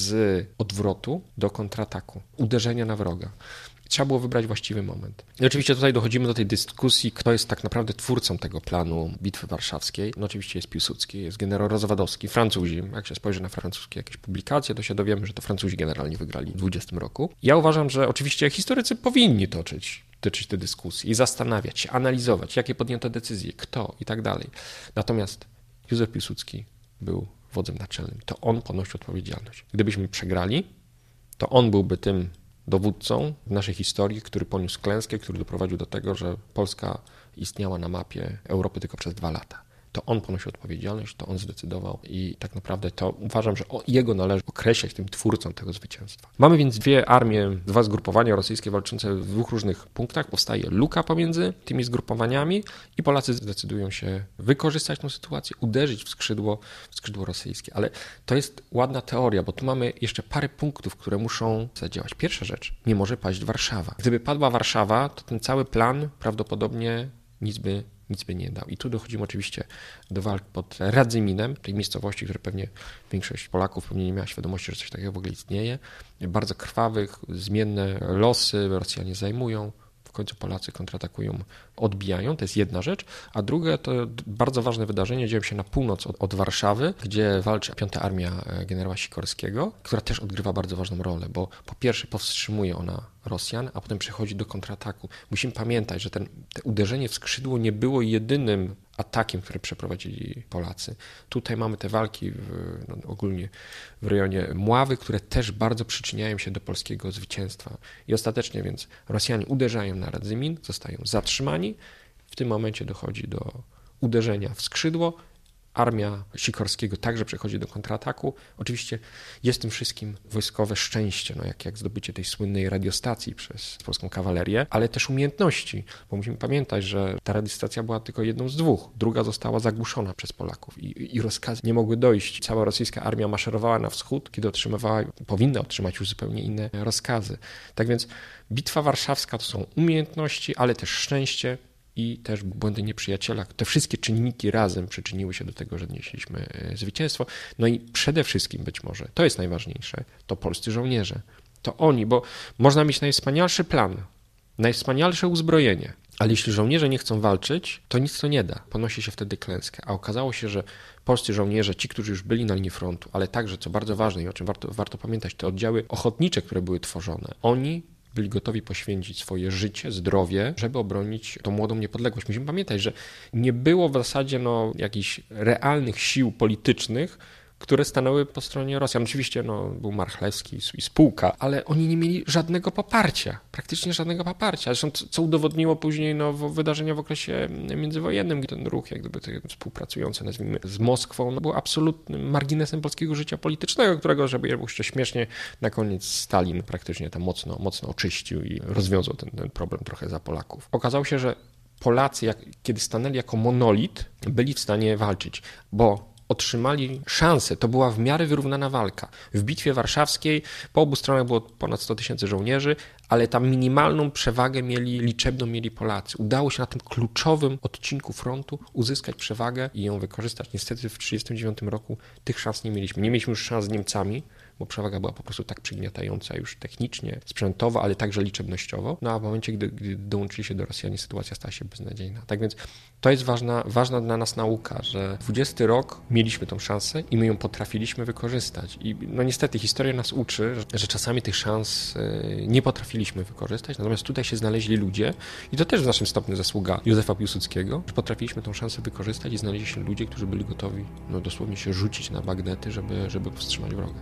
z odwrotu do kontrataku, uderzenia na wroga. Trzeba było wybrać właściwy moment. I oczywiście tutaj dochodzimy do tej dyskusji, kto jest tak naprawdę twórcą tego planu Bitwy Warszawskiej. No oczywiście jest Piłsudski, jest generał Rozwadowski, Francuzi. Jak się spojrzy na francuskie jakieś publikacje, to się dowiemy, że to Francuzi generalnie wygrali w 20 roku. Ja uważam, że oczywiście historycy powinni toczyć te dyskusje i zastanawiać się, analizować, jakie podjęto decyzje, kto i tak dalej. Natomiast Józef Piłsudski był wodzem naczelnym. To on ponosi odpowiedzialność. Gdybyśmy przegrali, to on byłby tym dowódcą w naszej historii, który poniósł klęskę, który doprowadził do tego, że Polska istniała na mapie Europy tylko przez 2 lata. To on ponosił odpowiedzialność, to on zdecydował i tak naprawdę to uważam, że jego należy określać tym twórcą tego zwycięstwa. Mamy więc 2 armie, 2 zgrupowania rosyjskie walczące w 2 różnych punktach. Powstaje luka pomiędzy tymi zgrupowaniami i Polacy zdecydują się wykorzystać tę sytuację, uderzyć w skrzydło rosyjskie. Ale to jest ładna teoria, bo tu mamy jeszcze parę punktów, które muszą zadziałać. Pierwsza rzecz, nie może paść Warszawa. Gdyby padła Warszawa, to ten cały plan prawdopodobnie nic by nie dał. I tu dochodzimy oczywiście do walk pod Radzyminem, tej miejscowości, które pewnie większość Polaków pewnie nie miała świadomości, że coś takiego w ogóle istnieje. Bardzo krwawych, zmienne losy Rosjanie zajmują. W końcu Polacy kontratakują, odbijają, to jest jedna rzecz, a drugie to bardzo ważne wydarzenie dzieje się na północ od Warszawy, gdzie walczy 5. Armia generała Sikorskiego, która też odgrywa bardzo ważną rolę, bo po pierwsze powstrzymuje ona Rosjan, a potem przechodzi do kontrataku. Musimy pamiętać, że te uderzenie w skrzydło nie było jedynym atakiem, który przeprowadzili Polacy. Tutaj mamy te walki ogólnie w rejonie Mławy, które też bardzo przyczyniają się do polskiego zwycięstwa. I ostatecznie więc Rosjanie uderzają na Radzymin, zostają zatrzymani. W tym momencie dochodzi do uderzenia w skrzydło. Armia Sikorskiego także przechodzi do kontrataku. Oczywiście jest tym wszystkim wojskowe szczęście, jak zdobycie tej słynnej radiostacji przez polską kawalerię, ale też umiejętności, bo musimy pamiętać, że ta radiostacja była tylko jedną z 2. Druga została zagłuszona przez Polaków i rozkazy nie mogły dojść. Cała rosyjska armia maszerowała na wschód, kiedy powinna otrzymać już zupełnie inne rozkazy. Tak więc Bitwa Warszawska to są umiejętności, ale też szczęście, i też błędy nieprzyjaciela. Te wszystkie czynniki razem przyczyniły się do tego, że odnieśliśmy zwycięstwo. No i przede wszystkim być może, to jest najważniejsze, to polscy żołnierze. To oni, bo można mieć najwspanialszy plan, najwspanialsze uzbrojenie, ale jeśli żołnierze nie chcą walczyć, to nic to nie da. Ponosi się wtedy klęskę. A okazało się, że polscy żołnierze, ci, którzy już byli na linii frontu, ale także, co bardzo ważne i o czym warto pamiętać, te oddziały ochotnicze, które były tworzone, oni byli gotowi poświęcić swoje życie, zdrowie, żeby obronić tą młodą niepodległość. Musimy pamiętać, że nie było w zasadzie jakichś realnych sił politycznych, które stanęły po stronie Rosjan. Oczywiście był Marchlewski i spółka, ale oni nie mieli żadnego poparcia, praktycznie żadnego poparcia. Zresztą co udowodniło później wydarzenia w okresie międzywojennym. Ten ruch, jak gdyby współpracujący, nazwijmy, z Moskwą, był absolutnym marginesem polskiego życia politycznego, którego, żeby jeszcze śmiesznie, na koniec Stalin praktycznie tam mocno oczyścił i rozwiązał ten problem trochę za Polaków. Okazało się, że Polacy, kiedy stanęli jako monolit, byli w stanie walczyć, bo otrzymali szansę. To była w miarę wyrównana walka. W Bitwie Warszawskiej po obu stronach było ponad 100 000 żołnierzy, ale tam minimalną przewagę liczebną mieli Polacy. Udało się na tym kluczowym odcinku frontu uzyskać przewagę i ją wykorzystać. Niestety w 1939 roku tych szans nie mieliśmy. Nie mieliśmy już szans z Niemcami, bo przewaga była po prostu tak przygniatająca już technicznie, sprzętowo, ale także liczebnościowo. A w momencie, gdy dołączyli się do Rosjanie, sytuacja stała się beznadziejna. Tak więc to jest ważna dla nas nauka, że 20 rok mieliśmy tą szansę i my ją potrafiliśmy wykorzystać. I niestety historia nas uczy, że czasami tych szans nie potrafiliśmy wykorzystać, natomiast tutaj się znaleźli ludzie i to też w naszym stopniu zasługa Józefa Piłsudskiego, że potrafiliśmy tą szansę wykorzystać i znaleźli się ludzie, którzy byli gotowi dosłownie się rzucić na bagnety, żeby powstrzymać wroga.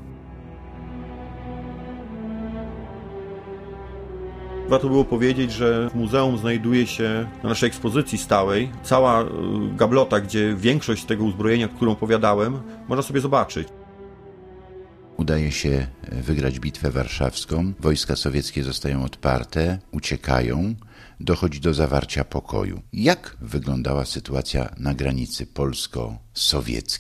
Warto było powiedzieć, że w muzeum znajduje się na naszej ekspozycji stałej cała gablota, gdzie większość tego uzbrojenia, którą opowiadałem, można sobie zobaczyć. Udaje się wygrać bitwę warszawską, wojska sowieckie zostają odparte, uciekają, dochodzi do zawarcia pokoju. Jak wyglądała sytuacja na granicy polsko-sowieckiej?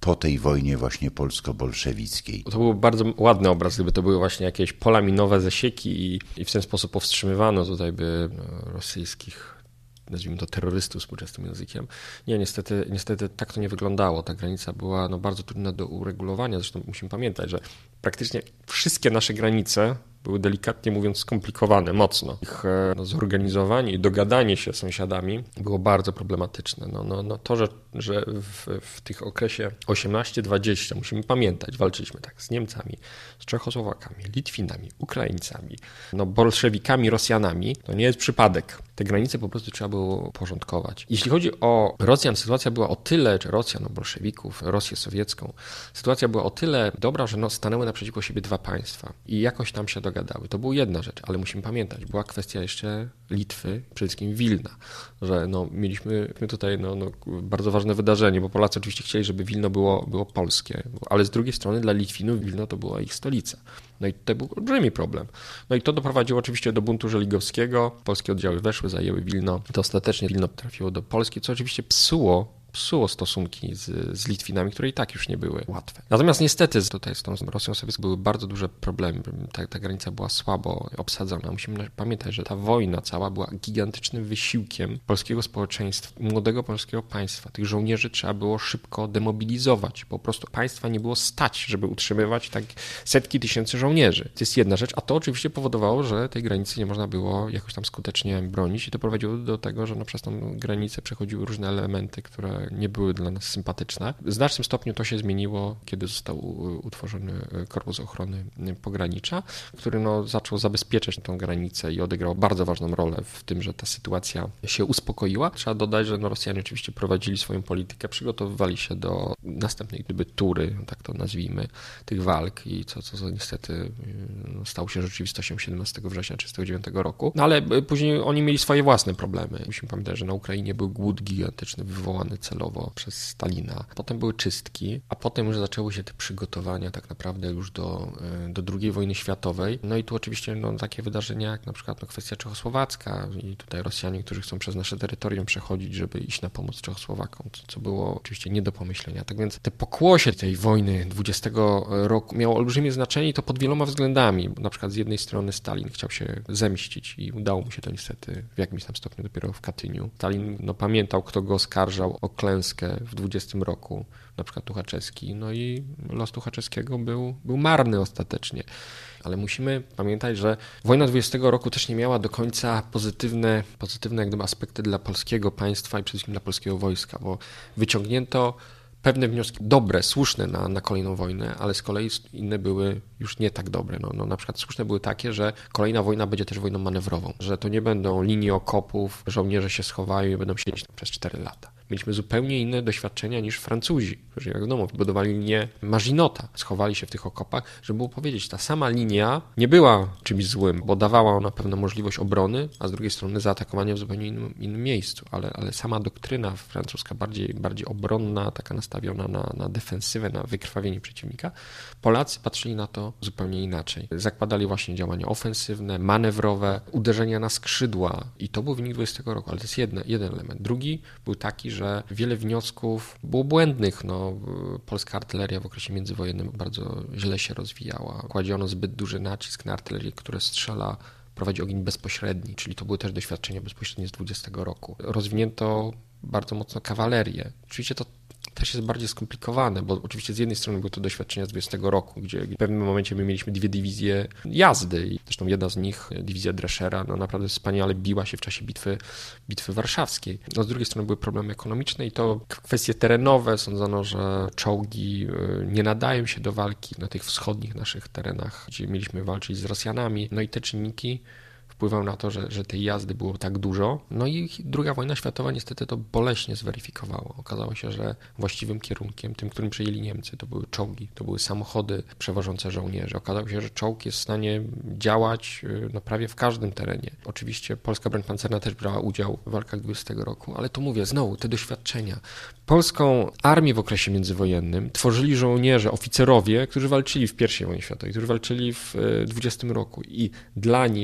po tej wojnie właśnie polsko-bolszewickiej. To był bardzo ładny obraz, gdyby to były właśnie jakieś pola minowe, zasieki i w ten sposób powstrzymywano tutaj by rosyjskich, nazwijmy to, terrorystów współczesnym językiem. Nie, niestety tak to nie wyglądało. Ta granica była bardzo trudna do uregulowania. Zresztą musimy pamiętać, że praktycznie wszystkie nasze granice były, delikatnie mówiąc, skomplikowane mocno. Ich zorganizowanie i dogadanie się z sąsiadami było bardzo problematyczne. To, że w tych okresie 18-20, musimy pamiętać, walczyliśmy tak z Niemcami, z Czechosłowakami, Litwinami, Ukraińcami, bolszewikami, Rosjanami, to nie jest przypadek. Te granice po prostu trzeba było porządkować. Jeśli chodzi o Rosjan, sytuacja była o tyle, czy Rosjan, bolszewików, Rosję sowiecką, sytuacja była o tyle dobra, że stanęły naprzeciwko siebie dwa państwa i jakoś tam się dogadały. To była jedna rzecz, ale musimy pamiętać, była kwestia jeszcze Litwy, przede wszystkim Wilna, że mieliśmy tutaj bardzo ważne wydarzenie, bo Polacy oczywiście chcieli, żeby Wilno było polskie, ale z drugiej strony dla Litwinów Wilno to była ich stolica. No i to był olbrzymi problem. No i to doprowadziło oczywiście do buntu żeligowskiego. Polskie oddziały weszły, zajęły Wilno. To ostatecznie Wilno trafiło do Polski, co oczywiście psuło stosunki z Litwinami, które i tak już nie były łatwe. Natomiast niestety tutaj z tą Rosją sowiecką były bardzo duże problemy. Ta granica była słabo obsadzona. Musimy pamiętać, że ta wojna cała była gigantycznym wysiłkiem polskiego społeczeństwa, młodego polskiego państwa. Tych żołnierzy trzeba było szybko demobilizować. Po prostu państwa nie było stać, żeby utrzymywać tak setki tysięcy żołnierzy. To jest jedna rzecz, a to oczywiście powodowało, że tej granicy nie można było jakoś tam skutecznie bronić i to prowadziło do tego, że przez tą granicę przechodziły różne elementy, które nie były dla nas sympatyczne. W znacznym stopniu to się zmieniło, kiedy został utworzony Korpus Ochrony Pogranicza, który zaczął zabezpieczać tę granicę i odegrał bardzo ważną rolę w tym, że ta sytuacja się uspokoiła. Trzeba dodać, że Rosjanie oczywiście prowadzili swoją politykę, przygotowywali się do następnej tury, tak to nazwijmy, tych walk i co niestety stało się rzeczywistością 17 września 1939 roku. No ale później oni mieli swoje własne problemy. Musimy pamiętać, że na Ukrainie był głód gigantyczny, wywołany celowo przez Stalina. Potem były czystki, a potem już zaczęły się te przygotowania tak naprawdę już do II wojny światowej. No i tu oczywiście takie wydarzenia jak na przykład kwestia czechosłowacka i tutaj Rosjanie, którzy chcą przez nasze terytorium przechodzić, żeby iść na pomoc Czechosłowakom, co było oczywiście nie do pomyślenia. Tak więc te pokłosie tej wojny 20 roku miało olbrzymie znaczenie i to pod wieloma względami. Na przykład z jednej strony Stalin chciał się zemścić i udało mu się to niestety w jakimś tam stopniu dopiero w Katyniu. Stalin pamiętał, kto go oskarżał o klęskę w 20 roku, na przykład Tuchaczewski, i los Tuchaczewskiego był marny ostatecznie. Ale musimy pamiętać, że wojna 20 roku też nie miała do końca pozytywne jak gdyby aspekty dla polskiego państwa i przede wszystkim dla polskiego wojska, bo wyciągnięto pewne wnioski dobre, słuszne na kolejną wojnę, ale z kolei inne były już nie tak dobre. Na przykład słuszne były takie, że kolejna wojna będzie też wojną manewrową, że to nie będą linie okopów, żołnierze się schowają i będą siedzieć tam przez 4 lata. Mieliśmy zupełnie inne doświadczenia niż Francuzi, którzy jak wiadomo wybudowali linię Maginota, schowali się w tych okopach, żeby było powiedzieć, ta sama linia nie była czymś złym, bo dawała ona pewną możliwość obrony, a z drugiej strony zaatakowania w zupełnie innym miejscu, ale sama doktryna francuska bardziej obronna, taka nastawiona na defensywę, na wykrwawienie przeciwnika, Polacy patrzyli na to zupełnie inaczej. Zakładali właśnie działania ofensywne, manewrowe, uderzenia na skrzydła i to był wynik 20 roku, ale to jest jeden element. Drugi był taki, że wiele wniosków było błędnych. Polska artyleria w okresie międzywojennym bardzo źle się rozwijała. Kładziono zbyt duży nacisk na artylerię, która prowadzi ogień bezpośredni, czyli to były też doświadczenia bezpośrednie z 20 roku. Rozwinięto bardzo mocno kawalerię. Oczywiście to też jest bardziej skomplikowane, bo oczywiście z jednej strony były to doświadczenia z 20 roku, gdzie w pewnym momencie my mieliśmy 2 dywizje jazdy i zresztą jedna z nich, dywizja Dreschera, naprawdę wspaniale biła się w czasie bitwy warszawskiej. Z drugiej strony były problemy ekonomiczne i to kwestie terenowe. Sądzono, że czołgi nie nadają się do walki na tych wschodnich naszych terenach, gdzie mieliśmy walczyć z Rosjanami. I te czynniki wpływał na to, że tej jazdy było tak dużo. I II wojna światowa niestety to boleśnie zweryfikowała. Okazało się, że właściwym kierunkiem, tym, którym przejęli Niemcy, to były czołgi, to były samochody przewożące żołnierzy. Okazało się, że czołg jest w stanie działać prawie w każdym terenie. Oczywiście polska broń pancerna też brała udział w walkach 20 roku, ale to mówię, znowu te doświadczenia. Polską armię w okresie międzywojennym tworzyli żołnierze, oficerowie, którzy walczyli w I wojnie światowej, którzy walczyli w 20 roku i dla nich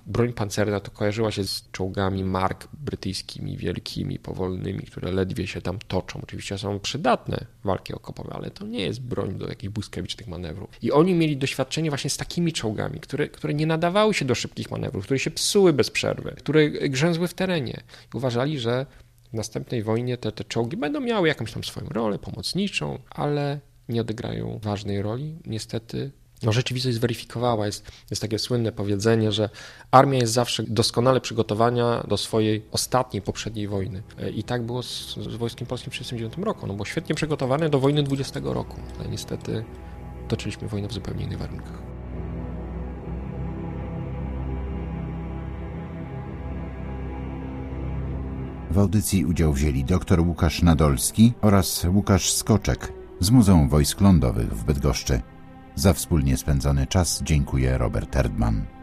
broń pancerna to kojarzyła się z czołgami mark brytyjskimi, wielkimi, powolnymi, które ledwie się tam toczą. Oczywiście są przydatne w walki okopowe, ale to nie jest broń do jakichś błyskawicznych manewrów. I oni mieli doświadczenie właśnie z takimi czołgami, które nie nadawały się do szybkich manewrów, które się psuły bez przerwy, które grzęzły w terenie. I uważali, że w następnej wojnie te czołgi będą miały jakąś tam swoją rolę pomocniczą, ale nie odegrają ważnej roli. Niestety rzeczywistość zweryfikowała. Jest takie słynne powiedzenie, że armia jest zawsze doskonale przygotowana do swojej ostatniej, poprzedniej wojny. I tak było z Wojskiem Polskim w 1939 roku. Ono było świetnie przygotowane do wojny 20 roku, ale niestety toczyliśmy wojnę w zupełnie innych warunkach. W audycji udział wzięli dr Łukasz Nadolski oraz Łukasz Skoczek z Muzeum Wojsk Lądowych w Bydgoszczy. Za wspólnie spędzony czas dziękuję Robert Erdman.